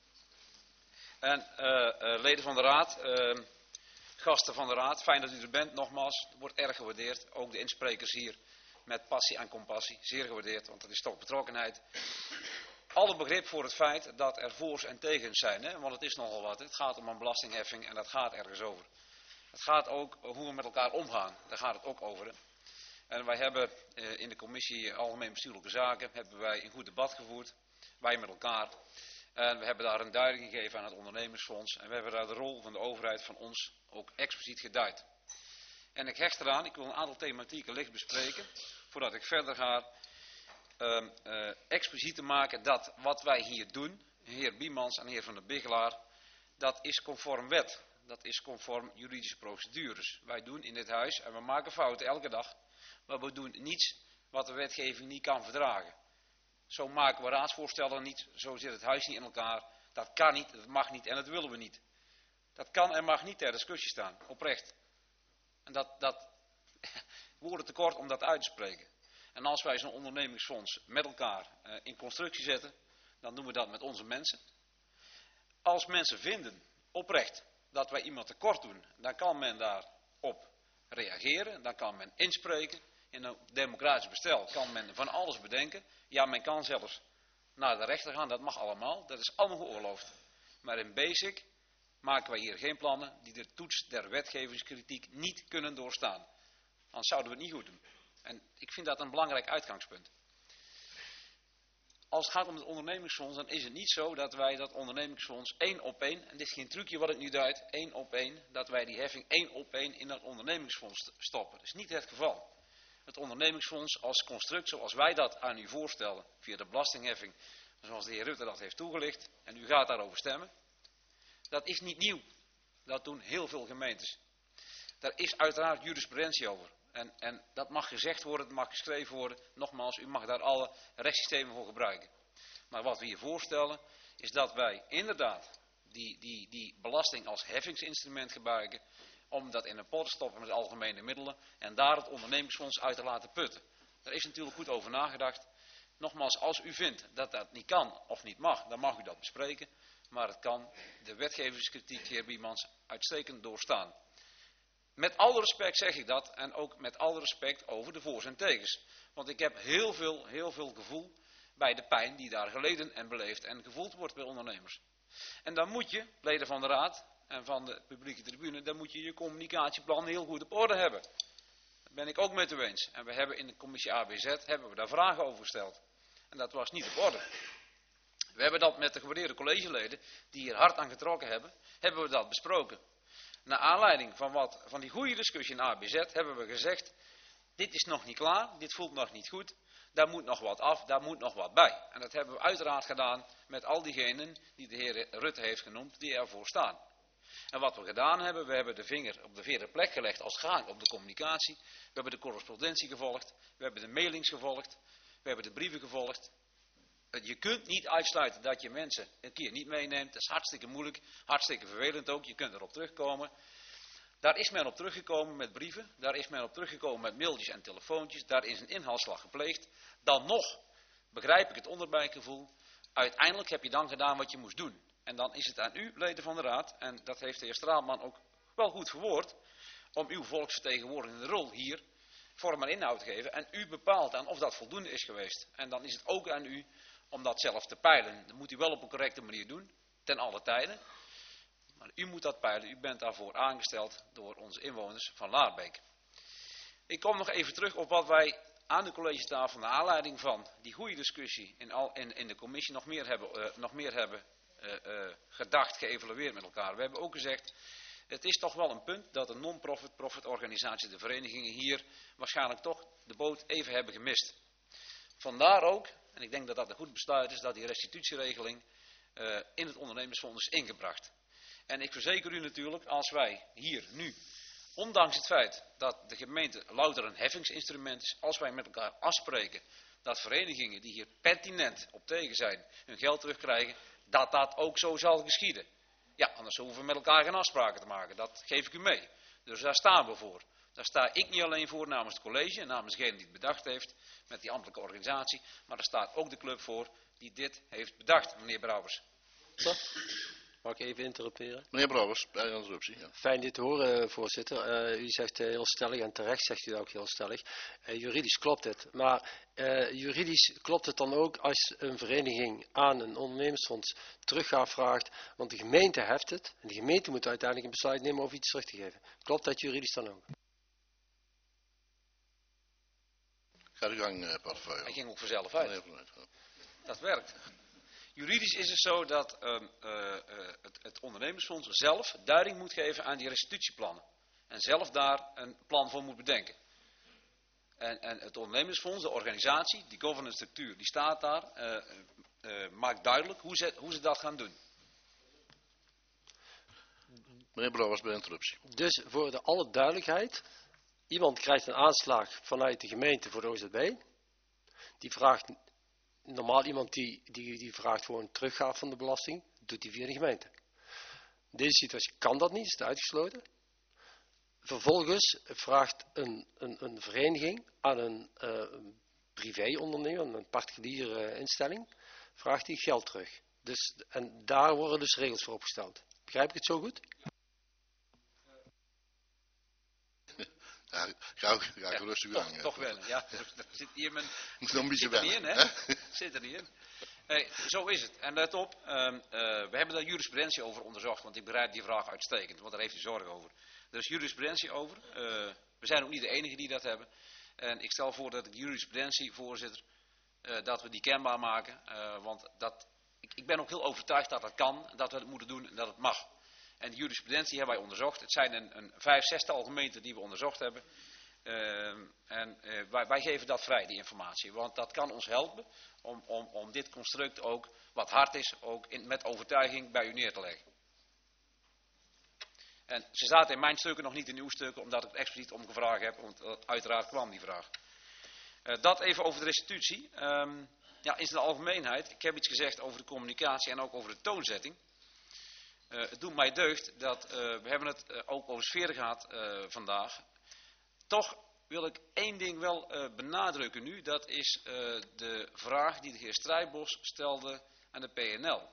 En uh, uh, leden van de raad, uh, gasten van de raad, fijn dat u er bent. Nogmaals, het wordt erg gewaardeerd. Ook de insprekers hier met passie en compassie. Zeer gewaardeerd, want dat is toch betrokkenheid. Alle begrip voor het feit dat er voor's en tegens zijn, hè? Want het is nogal wat. Het gaat om een belastingheffing en dat gaat ergens over. Het gaat ook hoe we met elkaar omgaan, daar gaat het ook over. Hè? En wij hebben eh, in de commissie Algemeen Bestuurlijke Zaken hebben wij een goed debat gevoerd, wij met elkaar. En we hebben daar een duiding gegeven aan het ondernemersfonds en we hebben daar de rol van de overheid van ons ook expliciet geduid. En ik hecht eraan, ik wil een aantal thematieken licht bespreken, voordat ik verder ga. Uh, uh, expliciet te maken dat wat wij hier doen, heer Biemans en heer Van der Bigelaar, dat is conform wet. Dat is conform juridische procedures. Wij doen in dit huis, en we maken fouten elke dag, maar we doen niets wat de wetgeving niet kan verdragen. Zo maken we raadsvoorstellen niet, zo zit het huis niet in elkaar. Dat kan niet, dat mag niet en dat willen we niet. Dat kan en mag niet ter discussie staan, oprecht. En dat, dat woorden tekort om dat uit te spreken. En als wij zo'n ondernemingsfonds met elkaar uh, in constructie zetten, dan doen we dat met onze mensen. Als mensen vinden, oprecht, dat wij iemand tekort doen, dan kan men daarop reageren, dan kan men inspreken. In een democratisch bestel kan men van alles bedenken. Ja, men kan zelfs naar de rechter gaan, dat mag allemaal, dat is allemaal geoorloofd. Maar in basic maken wij hier geen plannen die de toets der wetgevingskritiek niet kunnen doorstaan. Anders zouden we het niet goed doen. En ik vind dat een belangrijk uitgangspunt. Als het gaat om het ondernemingsfonds, dan is het niet zo dat wij dat ondernemingsfonds één op één, en dit is geen trucje wat ik nu duid, één op één, dat wij die heffing één op één in dat ondernemingsfonds stoppen. Dat is niet het geval. Het ondernemingsfonds als construct, zoals wij dat aan u voorstellen, via de belastingheffing, zoals de heer Rutte dat heeft toegelicht, en u gaat daarover stemmen, dat is niet nieuw. Dat doen heel veel gemeentes. Daar is uiteraard jurisprudentie over. En, en dat mag gezegd worden, dat mag geschreven worden. Nogmaals, u mag daar alle rechtssystemen voor gebruiken. Maar wat we hier voorstellen, is dat wij inderdaad die, die, die belasting als heffingsinstrument gebruiken, om dat in een pot te stoppen met algemene middelen, en daar het ondernemingsfonds uit te laten putten. Daar is natuurlijk goed over nagedacht. Nogmaals, als u vindt dat dat niet kan of niet mag, dan mag u dat bespreken. maar het kan de wetgevingskritiek, heer Biemans, uitstekend doorstaan. Met alle respect zeg ik dat en ook met alle respect over de voor's en tegens. Want ik heb heel veel, heel veel gevoel bij de pijn die daar geleden en beleefd en gevoeld wordt bij ondernemers. En dan moet je, leden van de raad en van de publieke tribune, dan moet je je communicatieplan heel goed op orde hebben. Daar ben ik ook met u eens. En we hebben in de commissie A B Z hebben we daar vragen over gesteld. En dat was niet op orde. We hebben dat met de gewaardeerde collegeleden, die hier hard aan getrokken hebben, hebben we dat besproken. Naar aanleiding van, wat, van die goede discussie in A B Z hebben we gezegd, dit is nog niet klaar, dit voelt nog niet goed, daar moet nog wat af, daar moet nog wat bij. En dat hebben we uiteraard gedaan met al diegenen die de heer Rutte heeft genoemd, die ervoor staan. En wat we gedaan hebben, we hebben de vinger op de verkeerde plek gelegd als het gaat op de communicatie. We hebben de correspondentie gevolgd, we hebben de mailings gevolgd, we hebben de brieven gevolgd. Je kunt niet uitsluiten dat je mensen een keer niet meeneemt. Dat is hartstikke moeilijk, hartstikke vervelend ook. Je kunt erop terugkomen. Daar is men op teruggekomen met brieven. Daar is men op teruggekomen met mailtjes en telefoontjes. Daar is een inhaalslag gepleegd. Dan nog begrijp ik het onderbuikgevoel. Uiteindelijk heb je dan gedaan wat je moest doen. En dan is het aan u, leden van de raad, en dat heeft de heer Straatman ook wel goed verwoord, om uw volksvertegenwoordigende rol hier vorm en inhoud te geven. En u bepaalt dan of dat voldoende is geweest. En dan is het ook aan u om dat zelf te peilen. Dat moet u wel op een correcte manier doen, ten alle tijden. Maar u moet dat peilen, u bent daarvoor aangesteld door onze inwoners van Laarbeek. Ik kom nog even terug op wat wij aan de collegetafel, naar aanleiding van die goede discussie in, al, in, in de commissie, nog meer hebben, uh, nog meer hebben uh, uh, gedacht, geëvalueerd met elkaar. We hebben ook gezegd, het is toch wel een punt dat de non-profit profit organisaties, de verenigingen hier, waarschijnlijk toch de boot even hebben gemist. Vandaar ook, en ik denk dat dat een goed besluit is, dat die restitutieregeling uh, in het ondernemersfonds is ingebracht. En ik verzeker u natuurlijk, als wij hier nu, ondanks het feit dat de gemeente louter een heffingsinstrument is, als wij met elkaar afspreken dat verenigingen die hier pertinent op tegen zijn, hun geld terugkrijgen, dat dat ook zo zal geschieden. Ja, anders hoeven we met elkaar geen afspraken te maken, dat geef ik u mee. Dus daar staan we voor. Daar sta ik niet alleen voor namens het college en namens degene die het bedacht heeft, met die ambtelijke organisatie, maar daar staat ook de club voor die dit heeft bedacht, meneer Brouwers. Mag ik even interruperen? Meneer Brouwers, bij de interruptie. Ja. Fijn dit te horen, voorzitter. Uh, u zegt uh, heel stellig, en terecht zegt u dat ook heel stellig, uh, juridisch klopt het. Maar uh, juridisch klopt het dan ook als een vereniging aan een ondernemersfonds teruggaat vraagt, want de gemeente heft het, en de gemeente moet uiteindelijk een besluit nemen of iets terug te geven. Klopt dat juridisch dan ook? Ga de gang, uh, portefeuille. Hij ging ook vanzelf uit. Dat werkt. Juridisch is het zo dat uh, uh, het, het ondernemersfonds zelf duiding moet geven aan die restitutieplannen. En zelf daar een plan voor moet bedenken. En, en het ondernemersfonds, de organisatie, die governance structuur, die staat daar, uh, uh, maakt duidelijk hoe ze, hoe ze dat gaan doen. Meneer Brouwers, bij interruptie. Dus voor de alle duidelijkheid, iemand krijgt een aanslag vanuit de gemeente voor de O Z B. Die vraagt... Normaal iemand die, die, die vraagt gewoon teruggaaf van de belasting, doet die via de gemeente. In deze situatie kan dat niet, is het uitgesloten. Vervolgens vraagt een, een, een vereniging aan een, uh, een privéondernemer, een particuliere instelling, vraagt die geld terug. Dus, en daar worden dus regels voor opgesteld. Begrijp ik het zo goed? Ja, ga, ga ja, gerust uw gang. Toch wel, ja. Er zit hier mijn... Moet nog een beetje zit er niet in, hè? Zit er niet in. Hey, zo is het. En let op, um, uh, we hebben daar jurisprudentie over onderzocht, want ik begrijp die vraag uitstekend, want daar heeft u zorg over. Er is jurisprudentie over. Uh, we zijn ook niet de enige die dat hebben. En ik stel voor dat ik jurisprudentie, voorzitter, uh, dat we die kenbaar maken. Uh, want dat, ik, ik ben ook heel overtuigd dat dat kan, dat we het moeten doen en dat het mag. En de jurisprudentie hebben wij onderzocht. Het zijn een, een vijf, zestal gemeenten die we onderzocht hebben. Uh, en uh, wij, wij geven dat vrij, die informatie. Want dat kan ons helpen om, om, om dit construct ook, wat hard is, ook in, met overtuiging bij u neer te leggen. En ze zaten in mijn stukken nog niet in uw stukken, omdat ik het expliciet om gevraagd heb. Want uh, uiteraard kwam die vraag. Uh, dat even over de restitutie. Um, ja, in zijn algemeenheid. Ik heb iets gezegd over de communicatie en ook over de toonzetting. Uh, het doet mij deugd dat, uh, we hebben het uh, ook over sfeer gehad uh, vandaag. Toch wil ik één ding wel uh, benadrukken nu. Dat is uh, de vraag die de heer Strijbos stelde aan de P N L.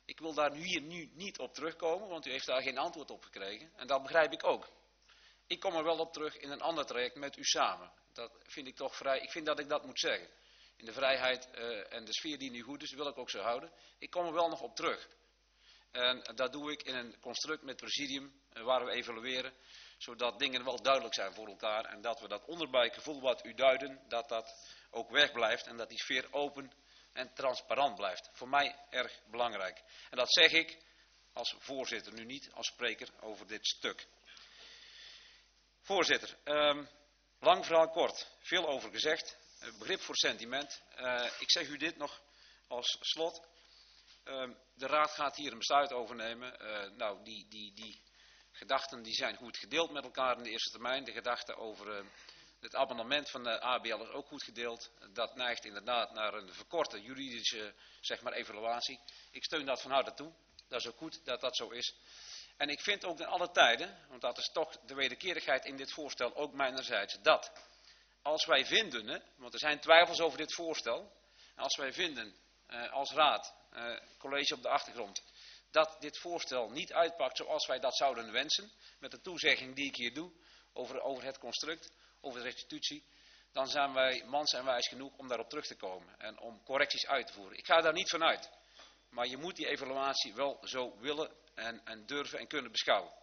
Ik wil daar nu hier nu niet op terugkomen, want u heeft daar geen antwoord op gekregen. En dat begrijp ik ook. Ik kom er wel op terug in een ander traject met u samen. Dat vind ik toch vrij. Ik vind dat ik dat moet zeggen. In de vrijheid uh, en de sfeer die nu goed is, wil ik ook zo houden. Ik kom er wel nog op terug. En dat doe ik in een construct met presidium, uh, waar we evalueren. Zodat dingen wel duidelijk zijn voor elkaar. En dat we dat onderbuikgevoel wat u duiden, dat dat ook wegblijft. En dat die sfeer open en transparant blijft. Voor mij erg belangrijk. En dat zeg ik als voorzitter, nu niet als spreker over dit stuk. Voorzitter, um, lang verhaal kort. Veel over gezegd. Uh, begrip voor sentiment. Uh, ik zeg u dit nog als slot. Uh, de raad gaat hier een besluit overnemen. Uh, nou, die, die, die gedachten die zijn goed gedeeld met elkaar in de eerste termijn. De gedachte over uh, het abonnement van de A B L is ook goed gedeeld. Dat neigt inderdaad naar een verkorte juridische zeg maar, evaluatie. Ik steun dat van harte toe. Dat is ook goed dat dat zo is. En ik vind ook in alle tijden, want dat is toch de wederkerigheid in dit voorstel, ook mijnerzijds, dat als wij vinden, hè, want er zijn twijfels over dit voorstel, als wij vinden eh, als raad, eh, college op de achtergrond, dat dit voorstel niet uitpakt zoals wij dat zouden wensen, met de toezegging die ik hier doe, over, over het construct, over de restitutie, dan zijn wij mans en wijs genoeg om daarop terug te komen en om correcties uit te voeren. Ik ga daar niet van uit, maar je moet die evaluatie wel zo willen en, en durven en kunnen beschouwen.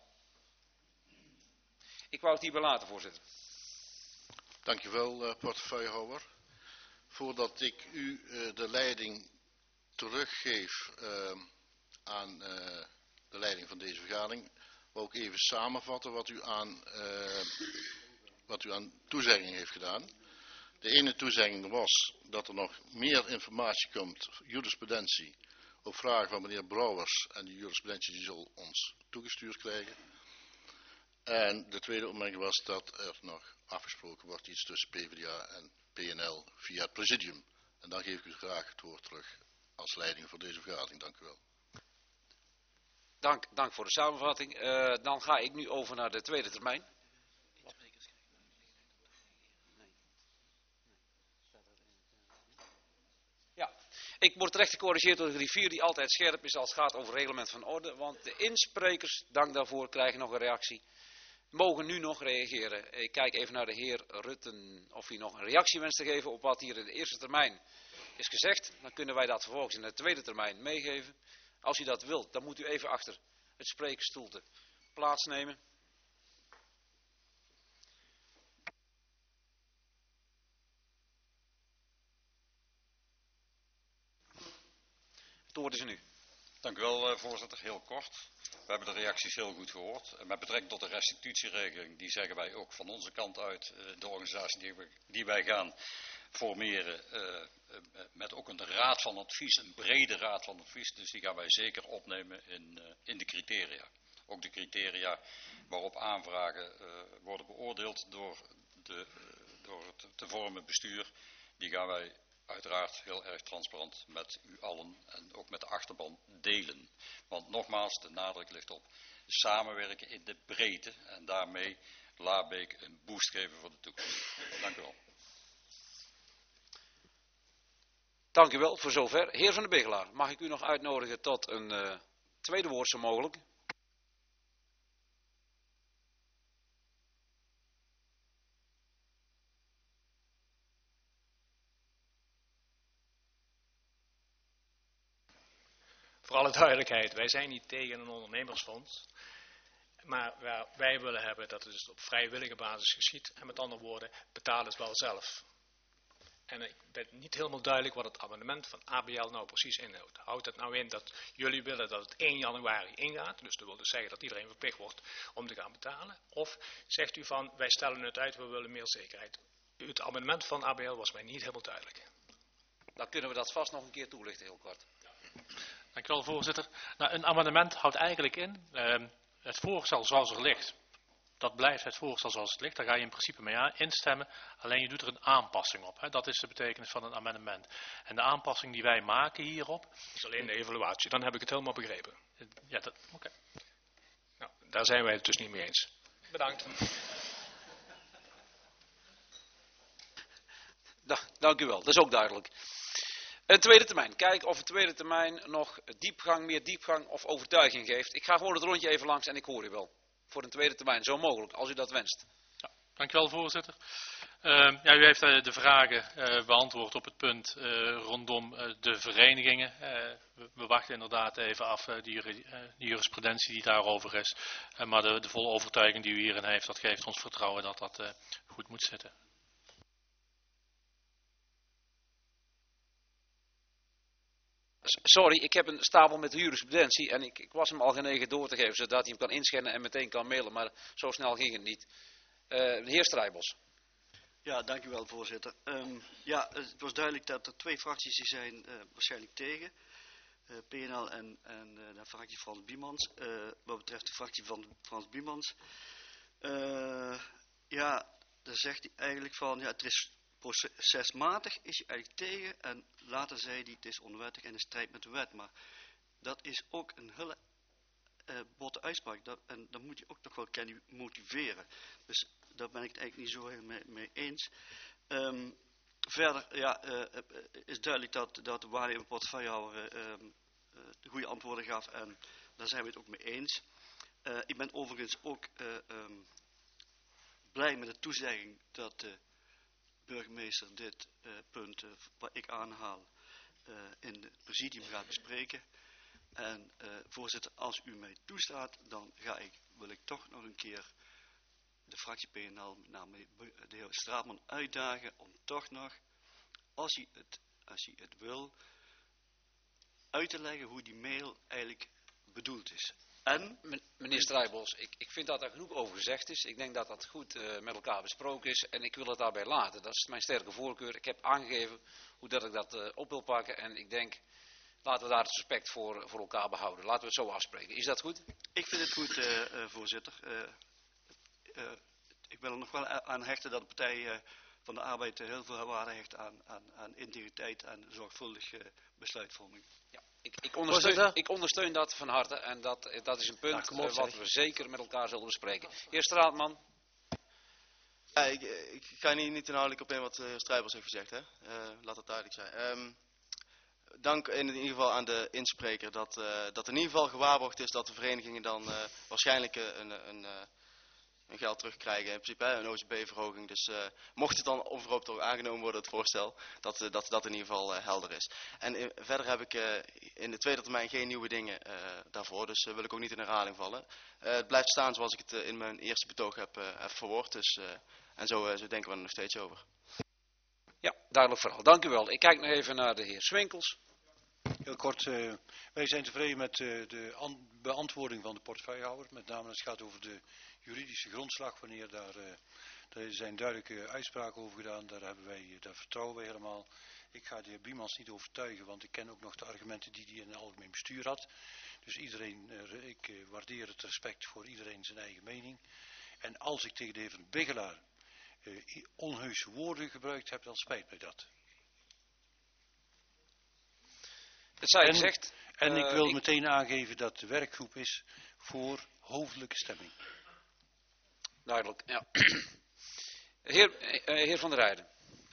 Ik wou het hierbij laten, voorzitter. Dankjewel, uh, portefeuillehouder. Voordat ik u uh, de leiding teruggeef uh, aan uh, de leiding van deze vergadering, wil ik even samenvatten wat u aan, uh, wat u aan toezegging heeft gedaan. De ene toezegging was dat er nog meer informatie komt, jurisprudentie, op vragen van meneer Brouwers, en die jurisprudentie die zal ons toegestuurd krijgen. En de tweede opmerking was dat er nog afgesproken wordt iets tussen P v d A en P N L via het presidium. En dan geef ik u graag het woord terug als leiding voor deze vergadering. Dank u wel. Dank, dank voor de samenvatting. Uh, dan ga ik nu over naar de tweede termijn. Ja, ik word terecht gecorrigeerd door de griffier die altijd scherp is als het gaat over reglement van orde. Want de insprekers, dank daarvoor, krijgen nog een reactie. Mogen nu nog reageren. Ik kijk even naar de heer Rutten of hij nog een reactie wenst te geven op wat hier in de eerste termijn is gezegd. Dan kunnen wij dat vervolgens in de tweede termijn meegeven. Als u dat wilt, dan moet u even achter het spreekstoelte plaatsnemen. Het woord is nu. Dank u wel, voorzitter. Heel kort. We hebben de reacties heel goed gehoord. En met betrekking tot de restitutieregeling, die zeggen wij ook van onze kant uit, de organisatie die, we, die wij gaan formeren, uh, met ook een raad van advies, een brede raad van advies. Dus die gaan wij zeker opnemen in, uh, in de criteria. Ook de criteria waarop aanvragen uh, worden beoordeeld door, de, uh, door het te vormen bestuur, die gaan wij uiteraard heel erg transparant met u allen en ook met de achterban delen. Want nogmaals, de nadruk ligt op samenwerken in de breedte en daarmee Laarbeek een boost geven voor de toekomst. Dank u wel. Dank u wel voor zover. Heer Van der Begelaar, mag ik u nog uitnodigen tot een uh, tweede woord zo mogelijk? Voor alle duidelijkheid, wij zijn niet tegen een ondernemersfonds. Maar wij willen hebben dat het dus op vrijwillige basis geschiet. En met andere woorden, betaal het wel zelf. En ik ben niet helemaal duidelijk wat het abonnement van A B L nou precies inhoudt. Houdt het nou in dat jullie willen dat het één januari ingaat? Dus dat wil dus zeggen dat iedereen verplicht wordt om te gaan betalen. Of zegt u van, wij stellen het uit, we willen meer zekerheid. Het abonnement van A B L was mij niet helemaal duidelijk. Dan kunnen we dat vast nog een keer toelichten, heel kort. Dank u wel, voorzitter. Nou, een amendement houdt eigenlijk in uh, het voorstel zoals er ligt. Dat blijft het voorstel zoals het ligt. Daar ga je in principe mee aan, instemmen. Alleen je doet er een aanpassing op. Hè. Dat is de betekenis van een amendement. En de aanpassing die wij maken hierop... Dat is alleen de evaluatie. Dan heb ik het helemaal begrepen. Ja, dat, oké. Okay. Nou, daar zijn wij het dus niet mee eens. Bedankt. Da, dank u wel. Dat is ook duidelijk. Een tweede termijn. Kijken of een tweede termijn nog diepgang, meer diepgang of overtuiging geeft. Ik ga gewoon het rondje even langs en ik hoor u wel. Voor een tweede termijn, zo mogelijk, als u dat wenst. Ja, dank u wel, voorzitter. Uh, ja, u heeft uh, de vragen uh, beantwoord op het punt uh, rondom uh, de verenigingen. Uh, we, we wachten inderdaad even af uh, die, uh, die jurisprudentie die daarover is. Uh, maar de, de volle overtuiging die u hierin heeft, dat geeft ons vertrouwen dat dat uh, goed moet zitten. Sorry, ik heb een stapel met de jurisprudentie en ik, ik was hem al genegen door te geven, zodat hij hem kan inscannen en meteen kan mailen, maar zo snel ging het niet. Uh, de heer Strijbos. Ja, dank u wel, voorzitter. Um, ja, het was duidelijk dat er twee fracties die zijn uh, waarschijnlijk tegen. Uh, P N L en, en uh, de fractie Frans Biemans. Uh, wat betreft de fractie van Frans Biemans. Uh, ja, daar zegt hij eigenlijk van, ja, het is procesmatig, is hij eigenlijk tegen. En later zei hij, het is onwettig en in strijd met de wet. Maar dat is ook een hele uh, botte uitspraak. Dat, en dan moet je ook toch wel kunnen motiveren. Dus daar ben ik het eigenlijk niet zo heel mee, mee eens. Um, verder ja, uh, is duidelijk dat, dat de waarnemende portefeuillehouder uh, uh, de goede antwoorden gaf. En daar zijn we het ook mee eens. Uh, ik ben overigens ook uh, um, blij met de toezegging dat de burgemeester dit uh, punt uh, wat ik aanhaal uh, in het presidium gaat bespreken. En uh, voorzitter, als u mij toestaat, dan ga ik, wil ik toch nog een keer de fractie P N L, met name de heer Straatman, uitdagen om toch nog, als hij het, als hij het wil, uit te leggen hoe die mail eigenlijk bedoeld is. En, meneer Strijbos, ik, ik vind dat er genoeg over gezegd is. Ik denk dat dat goed uh, met elkaar besproken is en ik wil het daarbij laten. Dat is mijn sterke voorkeur. Ik heb aangegeven hoe dat ik dat uh, op wil pakken en ik denk, laten we daar het respect voor, voor elkaar behouden. Laten we het zo afspreken. Is dat goed? Ik vind het goed, uh, uh, voorzitter. Uh, uh, ik wil er nog wel aan hechten dat de Partij uh, van de Arbeid uh, heel veel waarde hecht aan, aan, aan integriteit en zorgvuldige uh, besluitvorming. Ja, ik, ik, ondersteun, ik ondersteun dat van harte en dat, dat is een punt nou, op, uh, wat we zeker met elkaar zullen bespreken. Heer Straatman. Ja, ik, ik ga niet, niet inhoudelijk op in wat de heer Strijbos heeft gezegd. Hè? Uh, laat het duidelijk zijn. Um, dank in ieder geval aan de inspreker dat, uh, dat in ieder geval gewaarborgd is dat de verenigingen dan uh, waarschijnlijk een, een, uh, een geld terugkrijgen. In principe hè, een O C B-verhoging. Dus uh, mocht het dan overhoop toch aangenomen worden, het voorstel, dat uh, dat, dat in ieder geval uh, helder is. En uh, verder heb ik uh, in de tweede termijn geen nieuwe dingen uh, daarvoor. Dus uh, wil ik ook niet in herhaling vallen. Uh, het blijft staan zoals ik het uh, in mijn eerste betoog heb, uh, heb verwoord. Dus, uh, en zo, uh, zo denken we er nog steeds over. Ja, duidelijk verhaal. Dank u wel. Ik kijk nog even naar de heer Swinkels. Heel kort, uh, wij zijn tevreden met uh, de beantwoording van de portefeuillehouder. Met name als het gaat over de juridische grondslag, wanneer daar, uh, daar zijn duidelijke uitspraken over gedaan. Daar, hebben wij, daar vertrouwen wij helemaal. Ik ga de heer Biemans niet overtuigen, want ik ken ook nog de argumenten die hij in het algemeen bestuur had. Dus iedereen, uh, ik uh, waardeer het respect voor iedereen zijn eigen mening. En als ik tegen de heer Van Biggelaar uh, onheuse woorden gebruikt heb, dan spijt mij dat. Dat zei en, gezegd. En uh, ik wil ik... meteen aangeven dat de werkgroep is voor hoofdelijke stemming. Duidelijk, ja. Heer, uh, heer Van der Rijden.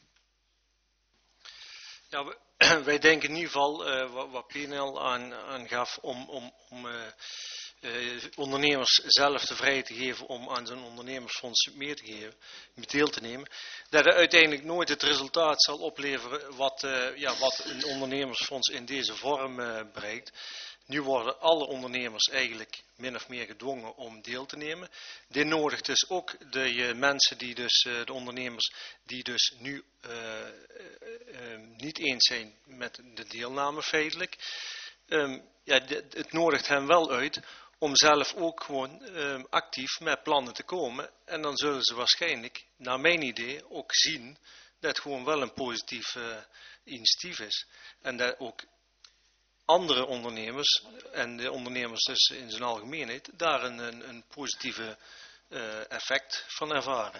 Ja, we, wij denken in ieder geval, uh, wat, wat P N L aan, aangaf, om, om, om uh, uh, ondernemers zelf de vrijheid te geven om aan zo'n ondernemersfonds mee te geven, deel te nemen, dat het uiteindelijk nooit het resultaat zal opleveren wat, uh, ja, wat een ondernemersfonds in deze vorm uh, bereikt. Nu worden alle ondernemers eigenlijk min of meer gedwongen om deel te nemen. Dit nodigt dus ook de uh, mensen, die dus, uh, de ondernemers die dus nu uh, uh, uh, niet eens zijn met de deelname feitelijk. Um, ja, d- het nodigt hen wel uit om zelf ook gewoon um, actief met plannen te komen. En dan zullen ze waarschijnlijk, naar mijn idee, ook zien dat het gewoon wel een positief uh, initiatief is. En dat ook andere ondernemers, en de ondernemers dus in zijn algemeenheid, daar een, een, een positieve uh, effect van ervaren.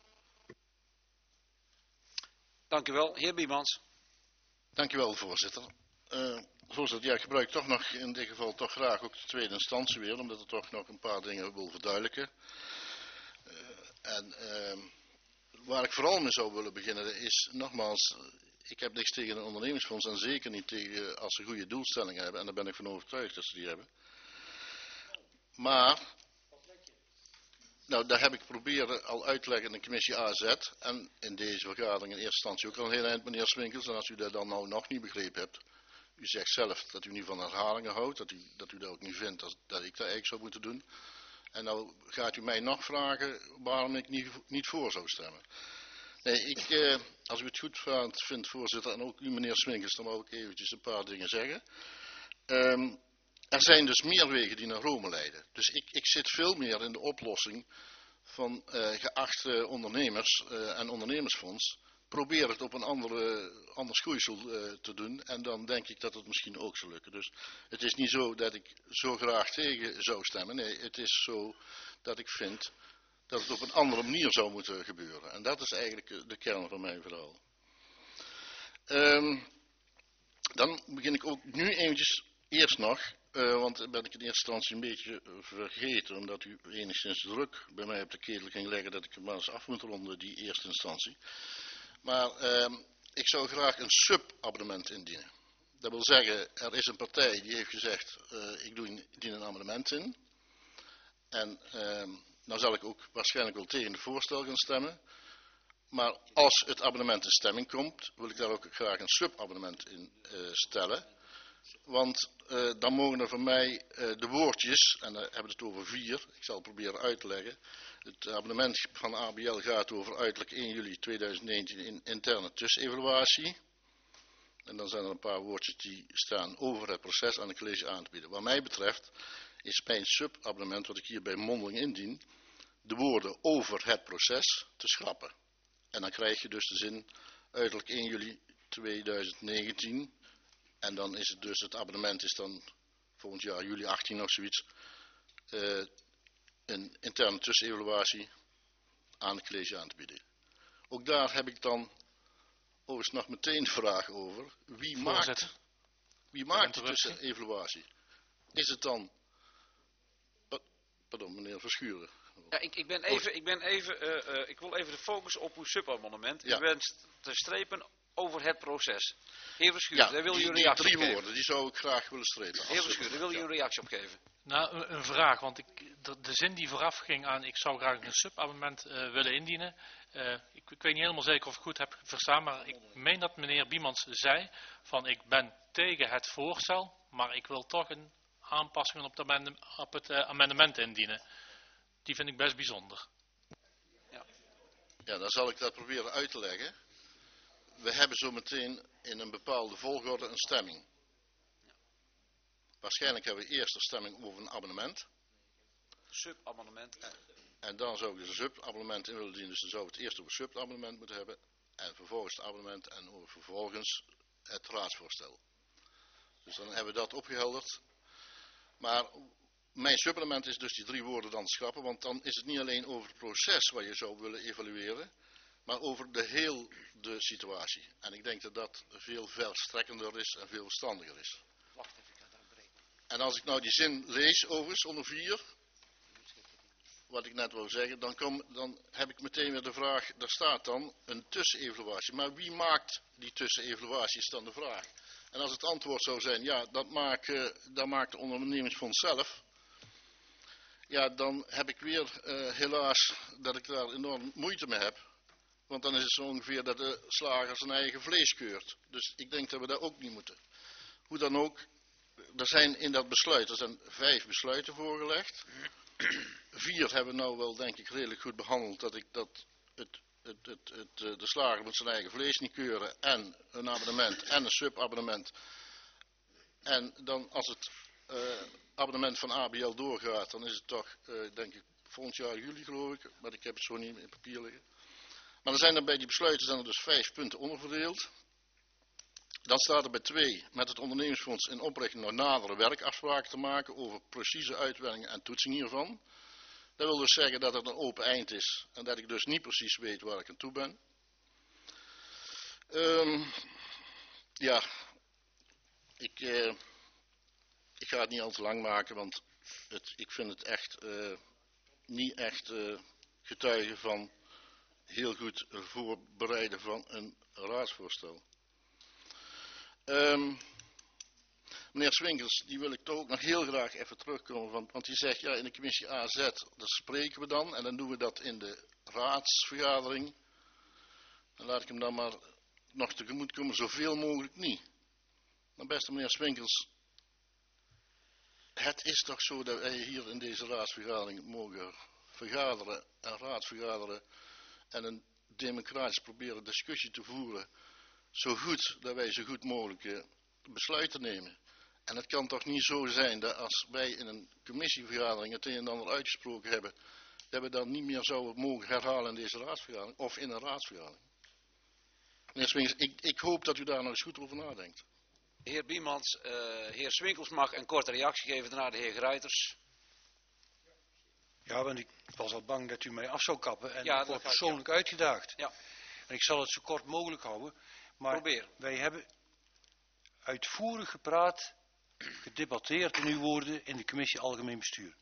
Dank u wel. Heer Biemans. Dank u wel, voorzitter. Uh, voorzitter, ja, ik gebruik toch nog in dit geval toch graag ook de tweede instantie weer, omdat er toch nog een paar dingen wil verduidelijken. Uh, en uh, waar ik vooral mee zou willen beginnen is nogmaals, ik heb niks tegen een ondernemingsfonds en zeker niet tegen als ze goede doelstellingen hebben. En daar ben ik van overtuigd dat ze die hebben. Maar, nou, daar heb ik proberen al uit te leggen in de commissie A Z en in deze vergadering in eerste instantie ook al een heel eind, meneer Swinkels. En als u dat dan nou nog niet begrepen hebt, u zegt zelf dat u niet van herhalingen houdt, dat u, dat u dat ook niet vindt dat, dat ik dat eigenlijk zou moeten doen. En nou gaat u mij nog vragen waarom ik niet, niet voor zou stemmen. Nee, ik, eh, als u het goed vindt, voorzitter, en ook u meneer Swinkels, dan wou ik eventjes een paar dingen zeggen. Um, er zijn dus meer wegen die naar Rome leiden. Dus ik, ik zit veel meer in de oplossing van uh, geachte ondernemers uh, en ondernemersfonds. Probeer het op een andere, ander schoeisel uh, te doen en dan denk ik dat het misschien ook zal lukken. Dus het is niet zo dat ik zo graag tegen zou stemmen. Nee, het is zo dat ik vind dat het op een andere manier zou moeten gebeuren. En dat is eigenlijk de kern van mijn verhaal. Um, dan begin ik ook nu eventjes eerst nog, uh, want ben ik in eerste instantie een beetje vergeten, omdat u enigszins druk bij mij op de ketel ging leggen dat ik hem maar eens af moet ronden, die eerste instantie. Maar um, ik zou graag een subabonnement indienen. Dat wil zeggen, er is een partij die heeft gezegd, uh, ik doe, dien een amendement in. En um, nou zal ik ook waarschijnlijk wel tegen het voorstel gaan stemmen. Maar als het abonnement in stemming komt, wil ik daar ook graag een subabonnement in uh, stellen. Want uh, dan mogen er van mij uh, de woordjes, en dan hebben we het over vier, ik zal het proberen uit te leggen. Het abonnement van A B L gaat over uiterlijk één juli tweeduizend negentien in interne tussenevaluatie. En dan zijn er een paar woordjes die staan over het proces aan het college aan te bieden. Wat mij betreft is mijn subabonnement, wat ik hier bij mondeling indien, de woorden over het proces te schrappen. En dan krijg je dus de zin uiterlijk één juli tweeduizend negentien. En dan is het dus, het abonnement is dan volgend jaar juli achttien of zoiets. Uh, een interne tussenevaluatie aan het college aan te bieden. Ook daar heb ik dan overigens nog meteen de vraag over. Wie maakt, wie maakt die tussenevaluatie? Is het dan... Pardon, meneer Verschuren. Ja, ik, ik ben even, ik ben even, uh, uh, ik wil even de focus op uw subabonnement. Ja. U bent te strepen over het proces. Heer Verschuren, ja, daar wil die, u een die reactie drie op geven. woorden, die zou ik graag willen strepen. Heer Verschuren, daar wil u ja. een reactie op geven. Nou, een, een vraag, want ik, de, de zin die vooraf ging aan, ik zou graag een subabonnement uh, willen indienen. Uh, ik, ik weet niet helemaal zeker of ik goed heb verstaan, maar ik meen dat meneer Biemans zei van ik ben tegen het voorstel, maar ik wil toch een aanpassing op, de, op het uh, amendement indienen. Die vind ik best bijzonder. Ja. ja, dan zal ik dat proberen uit te leggen. We hebben zo meteen in een bepaalde volgorde een stemming. Waarschijnlijk hebben we eerst een stemming over een abonnement. Subabonnement. En, en dan zou ik dus een subabonnement in willen dienen. Dus dan zou we het eerst over het subabonnement moeten hebben. En vervolgens het abonnement en over vervolgens het raadsvoorstel. Dus dan hebben we dat opgehelderd. Maar mijn subabonnement is dus die drie woorden dan te schrappen. Want dan is het niet alleen over het proces wat je zou willen evalueren. Maar over de heel de situatie. En ik denk dat dat veel verstrekkender is en veel verstandiger is. Wacht even, ik ga daar breken. En als ik nou die zin lees overigens onder vier, wat ik net wou zeggen, dan, kom, dan heb ik meteen weer de vraag, daar staat dan een tussenevaluatie. Maar wie maakt die tussenevaluatie is dan de vraag. En als het antwoord zou zijn, ja, dat maakt, uh, dat maakt de ondernemingsfonds zelf. Ja, dan heb ik weer uh, helaas dat ik daar enorm moeite mee heb. Want dan is het zo ongeveer dat de slager zijn eigen vlees keurt. Dus ik denk dat we dat ook niet moeten. Hoe dan ook, er zijn in dat besluit, er zijn vijf besluiten voorgelegd. Vier hebben we nou wel denk ik redelijk goed behandeld. Dat ik dat het, het, het, het, de slager moet zijn eigen vlees niet keuren. En een abonnement en een subabonnement. En dan als het uh, abonnement van A B L doorgaat, dan is het toch uh, denk ik volgend jaar juli geloof ik. Maar ik heb het zo niet in papier liggen. Maar er zijn er bij die besluiten zijn er dus vijf punten onderverdeeld. Dan staat er bij twee met het ondernemingsfonds in oprichting nog nadere werkafspraken te maken over precieze uitwerking en toetsing hiervan. Dat wil dus zeggen dat het een open eind is en dat ik dus niet precies weet waar ik aan toe ben. Um, ja, ik, uh, ik ga het niet al te lang maken, want het, ik vind het echt uh, niet echt uh, getuigen van heel goed voorbereiden van een raadsvoorstel. Um, meneer Swinkels, die wil ik toch ook nog heel graag even terugkomen. Want, want die zegt, ja, in de commissie A Z, daar spreken we dan. En dan doen we dat in de raadsvergadering. Dan laat ik hem dan maar nog tegemoet komen, zoveel mogelijk niet. Maar beste meneer Swinkels, het is toch zo dat wij hier in deze raadsvergadering mogen vergaderen en raadsvergaderen en een democratisch proberen discussie te voeren, zo goed dat wij zo goed mogelijk besluiten nemen. En het kan toch niet zo zijn dat als wij in een commissievergadering het een en ander uitgesproken hebben, dat we dat niet meer zouden mogen herhalen in deze raadsvergadering of in een raadsvergadering. Meneer Swinkels, ik, ik hoop dat u daar nog eens goed over nadenkt. Heer Biemans, uh, heer Swinkels mag een korte reactie geven naar de heer Gruiters. Ja, want ik was al bang dat u mij af zou kappen en ja, ik word gaat, persoonlijk ja. uitgedaagd. Ja. En ik zal het zo kort mogelijk houden. Maar Probeer. Wij hebben uitvoerig gepraat, gedebatteerd in uw woorden in de commissie Algemeen Bestuur.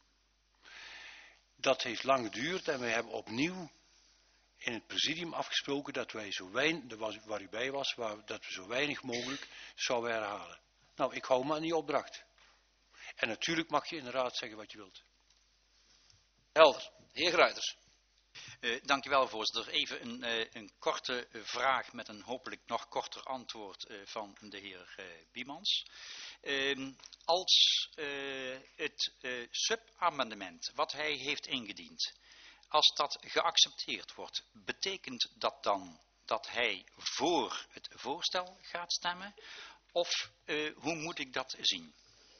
Dat heeft lang geduurd en wij hebben opnieuw in het presidium afgesproken dat wij zo weinig, waar u bij was, waar, dat we zo weinig mogelijk zouden herhalen. Nou, ik hou me aan die opdracht. En natuurlijk mag je inderdaad zeggen wat je wilt. Helder. Heer Gruiters. Uh, dank u wel, voorzitter. Even een, uh, een korte vraag met een hopelijk nog korter antwoord uh, van de heer uh, Biemans. Uh, als uh, het uh, subamendement wat hij heeft ingediend, als dat geaccepteerd wordt, betekent dat dan dat hij voor het voorstel gaat stemmen? Of uh, hoe moet ik dat zien?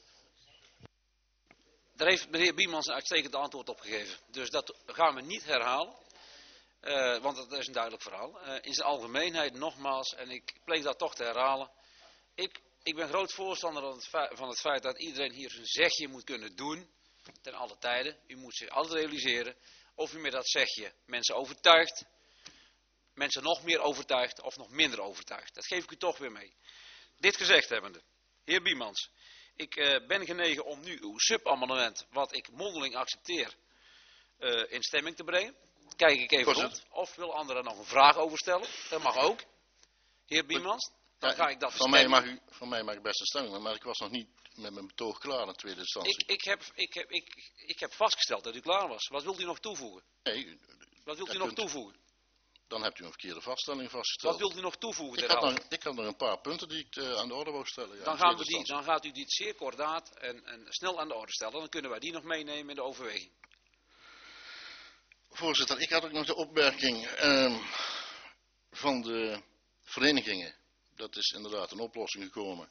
Daar heeft meneer Biemans een uitstekend antwoord op gegeven. Dus dat gaan we niet herhalen. Uh, want dat is een duidelijk verhaal. Uh, in zijn algemeenheid nogmaals, en ik pleeg dat toch te herhalen. Ik, ik ben groot voorstander van het, feit, van het feit dat iedereen hier zijn zegje moet kunnen doen. Ten alle tijden. U moet zich altijd realiseren of u met dat zegje mensen overtuigt. Mensen nog meer overtuigt of nog minder overtuigt. Dat geef ik u toch weer mee. Dit gezegd hebbende. Heer Biemans. Ik uh, ben genegen om nu uw subamendement, wat ik mondeling accepteer, uh, in stemming te brengen. Kijk ik even rond. Of wil anderen nog een vraag over stellen? Dat mag ook. Heer Biemans, dan ga ik dat van mij, mag u, van mij mag ik best een stemming, maar ik was nog niet met mijn betoog klaar in tweede instantie. Ik, ik, heb, ik, heb, ik, ik heb vastgesteld dat u klaar was. Wat wilt u nog toevoegen? Nee, Wat wilt u nog kunt, toevoegen? Dan hebt u een verkeerde vaststelling vastgesteld. Wat wilt u nog toevoegen? Ik had, nog, ik had nog een paar punten die ik uh, aan de orde wou stellen. Ja, dan, gaan we die, dan gaat u dit zeer kordaat en, en snel aan de orde stellen. Dan kunnen wij die nog meenemen in de overweging. Voorzitter, ik had ook nog de opmerking uh, van de verenigingen. Dat is inderdaad een oplossing gekomen.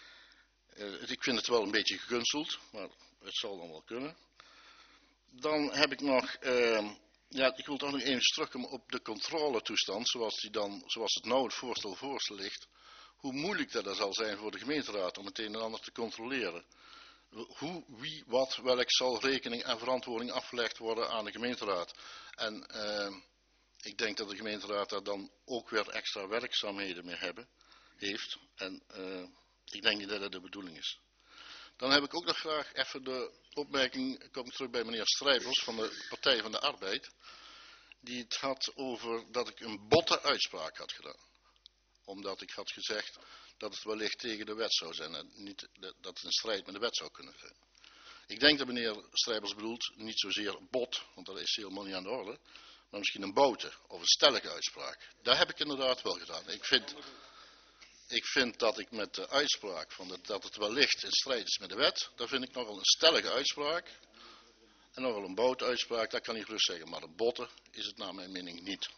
Uh, ik vind het wel een beetje gekunsteld, maar het zal dan wel kunnen. Dan heb ik nog... Uh, Ja, ik wil toch nog even terugkomen op de controletoestand, zoals, die dan, zoals het nou het voorstel voor ligt. Hoe moeilijk dat er zal zijn voor de gemeenteraad om het een en ander te controleren. Hoe, wie, wat, welk zal rekening en verantwoording afgelegd worden aan de gemeenteraad. En uh, ik denk dat de gemeenteraad daar dan ook weer extra werkzaamheden mee hebben, heeft. En uh, ik denk niet dat dat de bedoeling is. Dan heb ik ook nog graag even de opmerking, kom ik terug bij meneer Strijbels van de Partij van de Arbeid. Die het had over dat ik een botte uitspraak had gedaan. Omdat ik had gezegd dat het wellicht tegen de wet zou zijn en niet dat het in strijd met de wet zou kunnen zijn. Ik denk dat meneer Strijbels bedoelt niet zozeer bot, want dat is helemaal niet aan de orde. Maar misschien een boute of een stellige uitspraak. Daar heb ik inderdaad wel gedaan. Ik vind... Ik vind dat ik met de uitspraak van de, dat het wellicht in strijd is met de wet, daar vind ik nogal een stellige uitspraak. En nogal een boute uitspraak, dat kan ik gerust zeggen. Maar een botte is het naar mijn mening niet.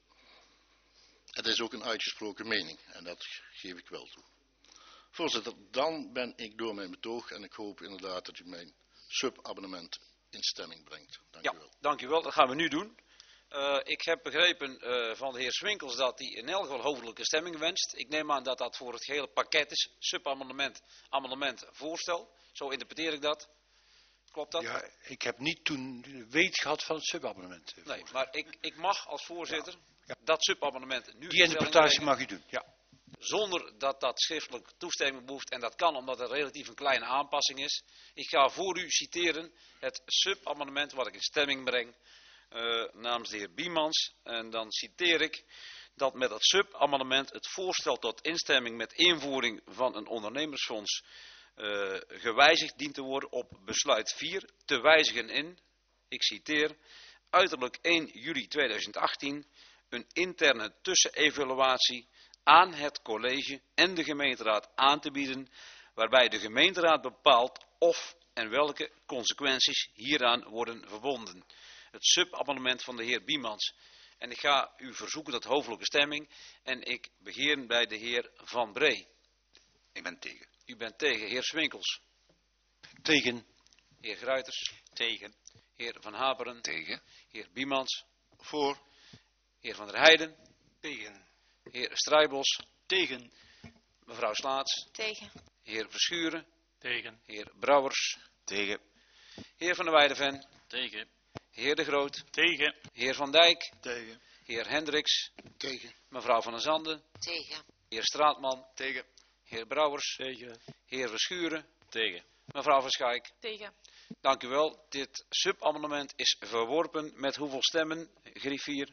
Het is ook een uitgesproken mening en dat geef ik wel toe. Voorzitter, dan ben ik door mijn betoog en ik hoop inderdaad dat u mijn subabonnement in stemming brengt. Dank ja, u wel. Dank u wel, dat gaan we nu doen. Uh, ik heb begrepen uh, van de heer Swinkels dat hij in elk geval hoofdelijke stemming wenst. Ik neem aan dat dat voor het gehele pakket is. Subamendement, amendement, voorstel. Zo interpreteer ik dat. Klopt dat? Ja, ik heb niet toen weet gehad van het subabonnement. Nee, maar ik, ik mag als voorzitter ja. Ja. dat subabonnement nu... Die interpretatie mag u doen, ja. Zonder dat dat schriftelijk toestemming behoeft. En dat kan omdat het relatief een kleine aanpassing is. Ik ga voor u citeren het subamendement wat ik in stemming breng. Uh, namens de heer Biemans. En dan citeer ik. dat met het subamendement het voorstel tot instemming met invoering van een ondernemersfonds uh, gewijzigd dient te worden op besluit vier te wijzigen in, ik citeer, uiterlijk één juli tweeduizend achttien een interne tussenevaluatie aan het college en de gemeenteraad aan te bieden, waarbij de gemeenteraad bepaalt of en welke consequenties hieraan worden verbonden. Het subamendement van de heer Biemans. En ik ga u verzoeken tot hoofdelijke stemming en ik begin bij de heer Van Bree. Ik ben tegen. U bent tegen. Heer Swinkels. Tegen. Heer Gruiters. Tegen. Heer Van Haperen. Tegen. Heer Biemans. Voor. Heer Van der Heijden. Tegen. Heer Strijbos. Tegen. Mevrouw Slaats. Tegen. Heer Verschuren. Tegen. Heer Brouwers. Tegen. Heer Van der Weideven. Tegen. Heer De Groot. Tegen. Heer Van Dijk. Tegen. Heer Hendricks. Tegen. Mevrouw Van der Zanden. Tegen. Heer Straatman. Tegen. Heer Brouwers. Tegen. Heer Verschuren. Tegen. Mevrouw Van Schaik. Tegen. Dank u wel. Dit subamendement is verworpen met hoeveel stemmen, griffier?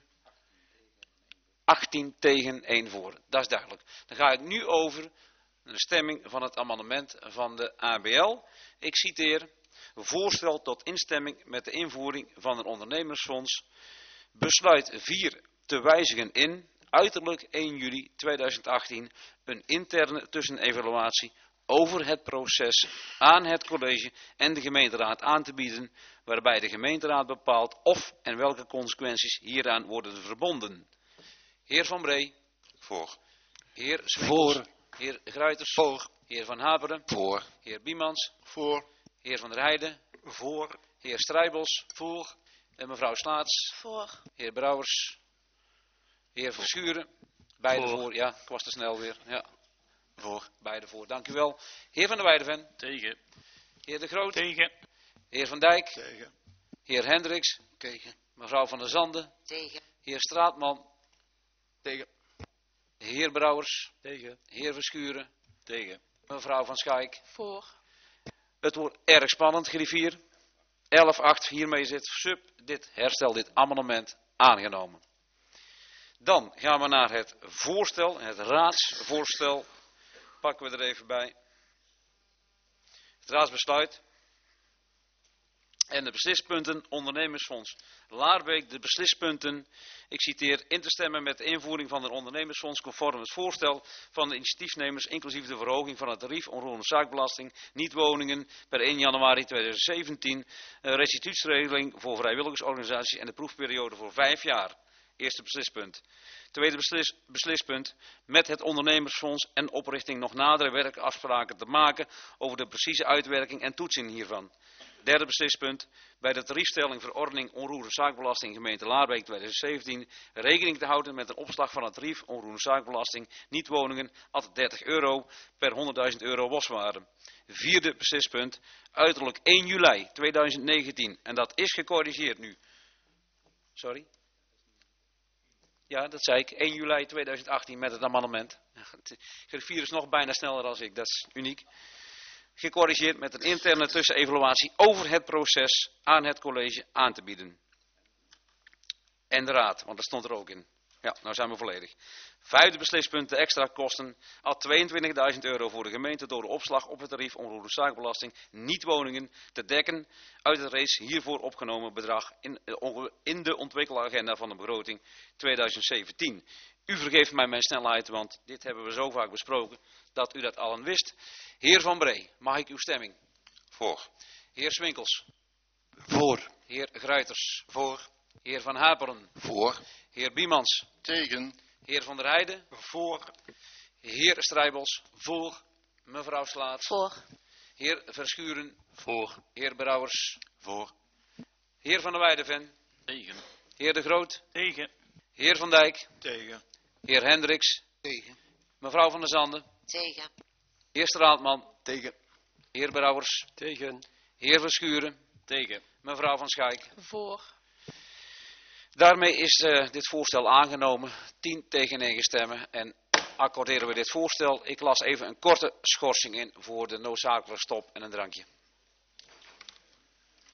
achttien tegen, één voor. Dat is duidelijk. Dan ga ik nu over naar de stemming van het amendement van de A B L. Ik citeer: voorstel tot instemming met de invoering van een ondernemersfonds. Besluit vier te wijzigen in, uiterlijk één juli tweeduizend achttien, een interne tussenevaluatie over het proces aan het college en de gemeenteraad aan te bieden, waarbij de gemeenteraad bepaalt of en welke consequenties hieraan worden verbonden. Heer Van Bree. Voor. Heer Swinkels. Voor. Heer Gruiters. Voor. Heer Van Haperen. Voor. Heer Biemans. Voor. Heer Van der Heijden. Voor. Heer Strijbos. Voor. En mevrouw Slaats. Voor. Heer Brouwers. Heer Verschuren. Beide voor. Voor. Ja, ik was te snel weer. Ja. Voor. Beide voor. Dank u wel. Heer Van der Weideven. Tegen. Heer De Groot. Tegen. Heer Van Dijk. Tegen. Heer Hendricks. Tegen. Mevrouw Van der Zanden. Tegen. Heer Straatman. Tegen. Heer Brouwers. Tegen. Heer Verschuren. Tegen. Mevrouw Van Schaik. Voor. Het wordt erg spannend, griffier. elf acht, hiermee zit sub, dit herstel, dit amendement aangenomen. Dan gaan we naar het voorstel, het raadsvoorstel. Pakken we er even bij. Het raadsbesluit. En de beslispunten, ondernemersfonds Laarbeek, de beslispunten, ik citeer, in te stemmen met de invoering van een ondernemersfonds conform het voorstel van de initiatiefnemers, inclusief de verhoging van het tarief onroerende zaakbelasting, niet-woningen per één januari tweeduizend zeventien, uh, restitutieregeling voor vrijwilligersorganisaties en de proefperiode voor vijf jaar. Eerste beslispunt. Tweede beslis, beslispunt, met het ondernemersfonds en oprichting nog nadere werkafspraken te maken over de precieze uitwerking en toetsing hiervan. Derde beslispunt, bij de tariefstelling verordening onroerende zaakbelasting gemeente Laarbeek tweeduizend zeventien rekening te houden met een opslag van het tarief onroerende zaakbelasting niet-woningen ad dertig euro per honderdduizend euro boswaarde. Vierde beslispunt, uiterlijk één juli tweeduizend negentien en dat is gecorrigeerd nu. Sorry? Ja, dat zei ik, één juli tweeduizend achttien met het amendement. Griffier is nog bijna sneller dan ik, dat is uniek. Gecorrigeerd met een interne tussenevaluatie over het proces aan het college aan te bieden. En de raad, want dat stond er ook in. Ja, nou zijn we volledig. Vijfde beslispunt, de extra kosten, al tweeëntwintigduizend euro voor de gemeente door de opslag op het tarief onroerende zaakbelasting, niet-woningen, te dekken uit het reeds hiervoor opgenomen bedrag in, in de ontwikkelagenda van de begroting tweeduizend zeventien. U vergeeft mij mijn snelheid, want dit hebben we zo vaak besproken dat u dat allen wist. Heer Van Bree, mag ik uw stemming? Voor. Heer Swinkels. Voor. Heer Gruiters. Voor. Heer Van Haperen. Voor. Heer Biemans. Tegen. Heer Van der Heijden. Voor. Heer Strijbos. Voor. Mevrouw Slaat. Voor. Heer Verschuren. Voor. Heer Brouwers. Voor. Heer Van der Weideven. Tegen. Heer De Groot. Tegen. Heer Van Dijk. Tegen. Heer Hendricks. Tegen. Mevrouw Van der Zanden. Tegen. Heer Straatman. Tegen. Heer Brouwers. Tegen. Heer Verschuren. Tegen. Mevrouw Van Schaik. Voor. Daarmee is uh, dit voorstel aangenomen. tien tegen negen stemmen. En accorderen we dit voorstel. Ik las even een korte schorsing in voor de noodzakelijke stop en een drankje.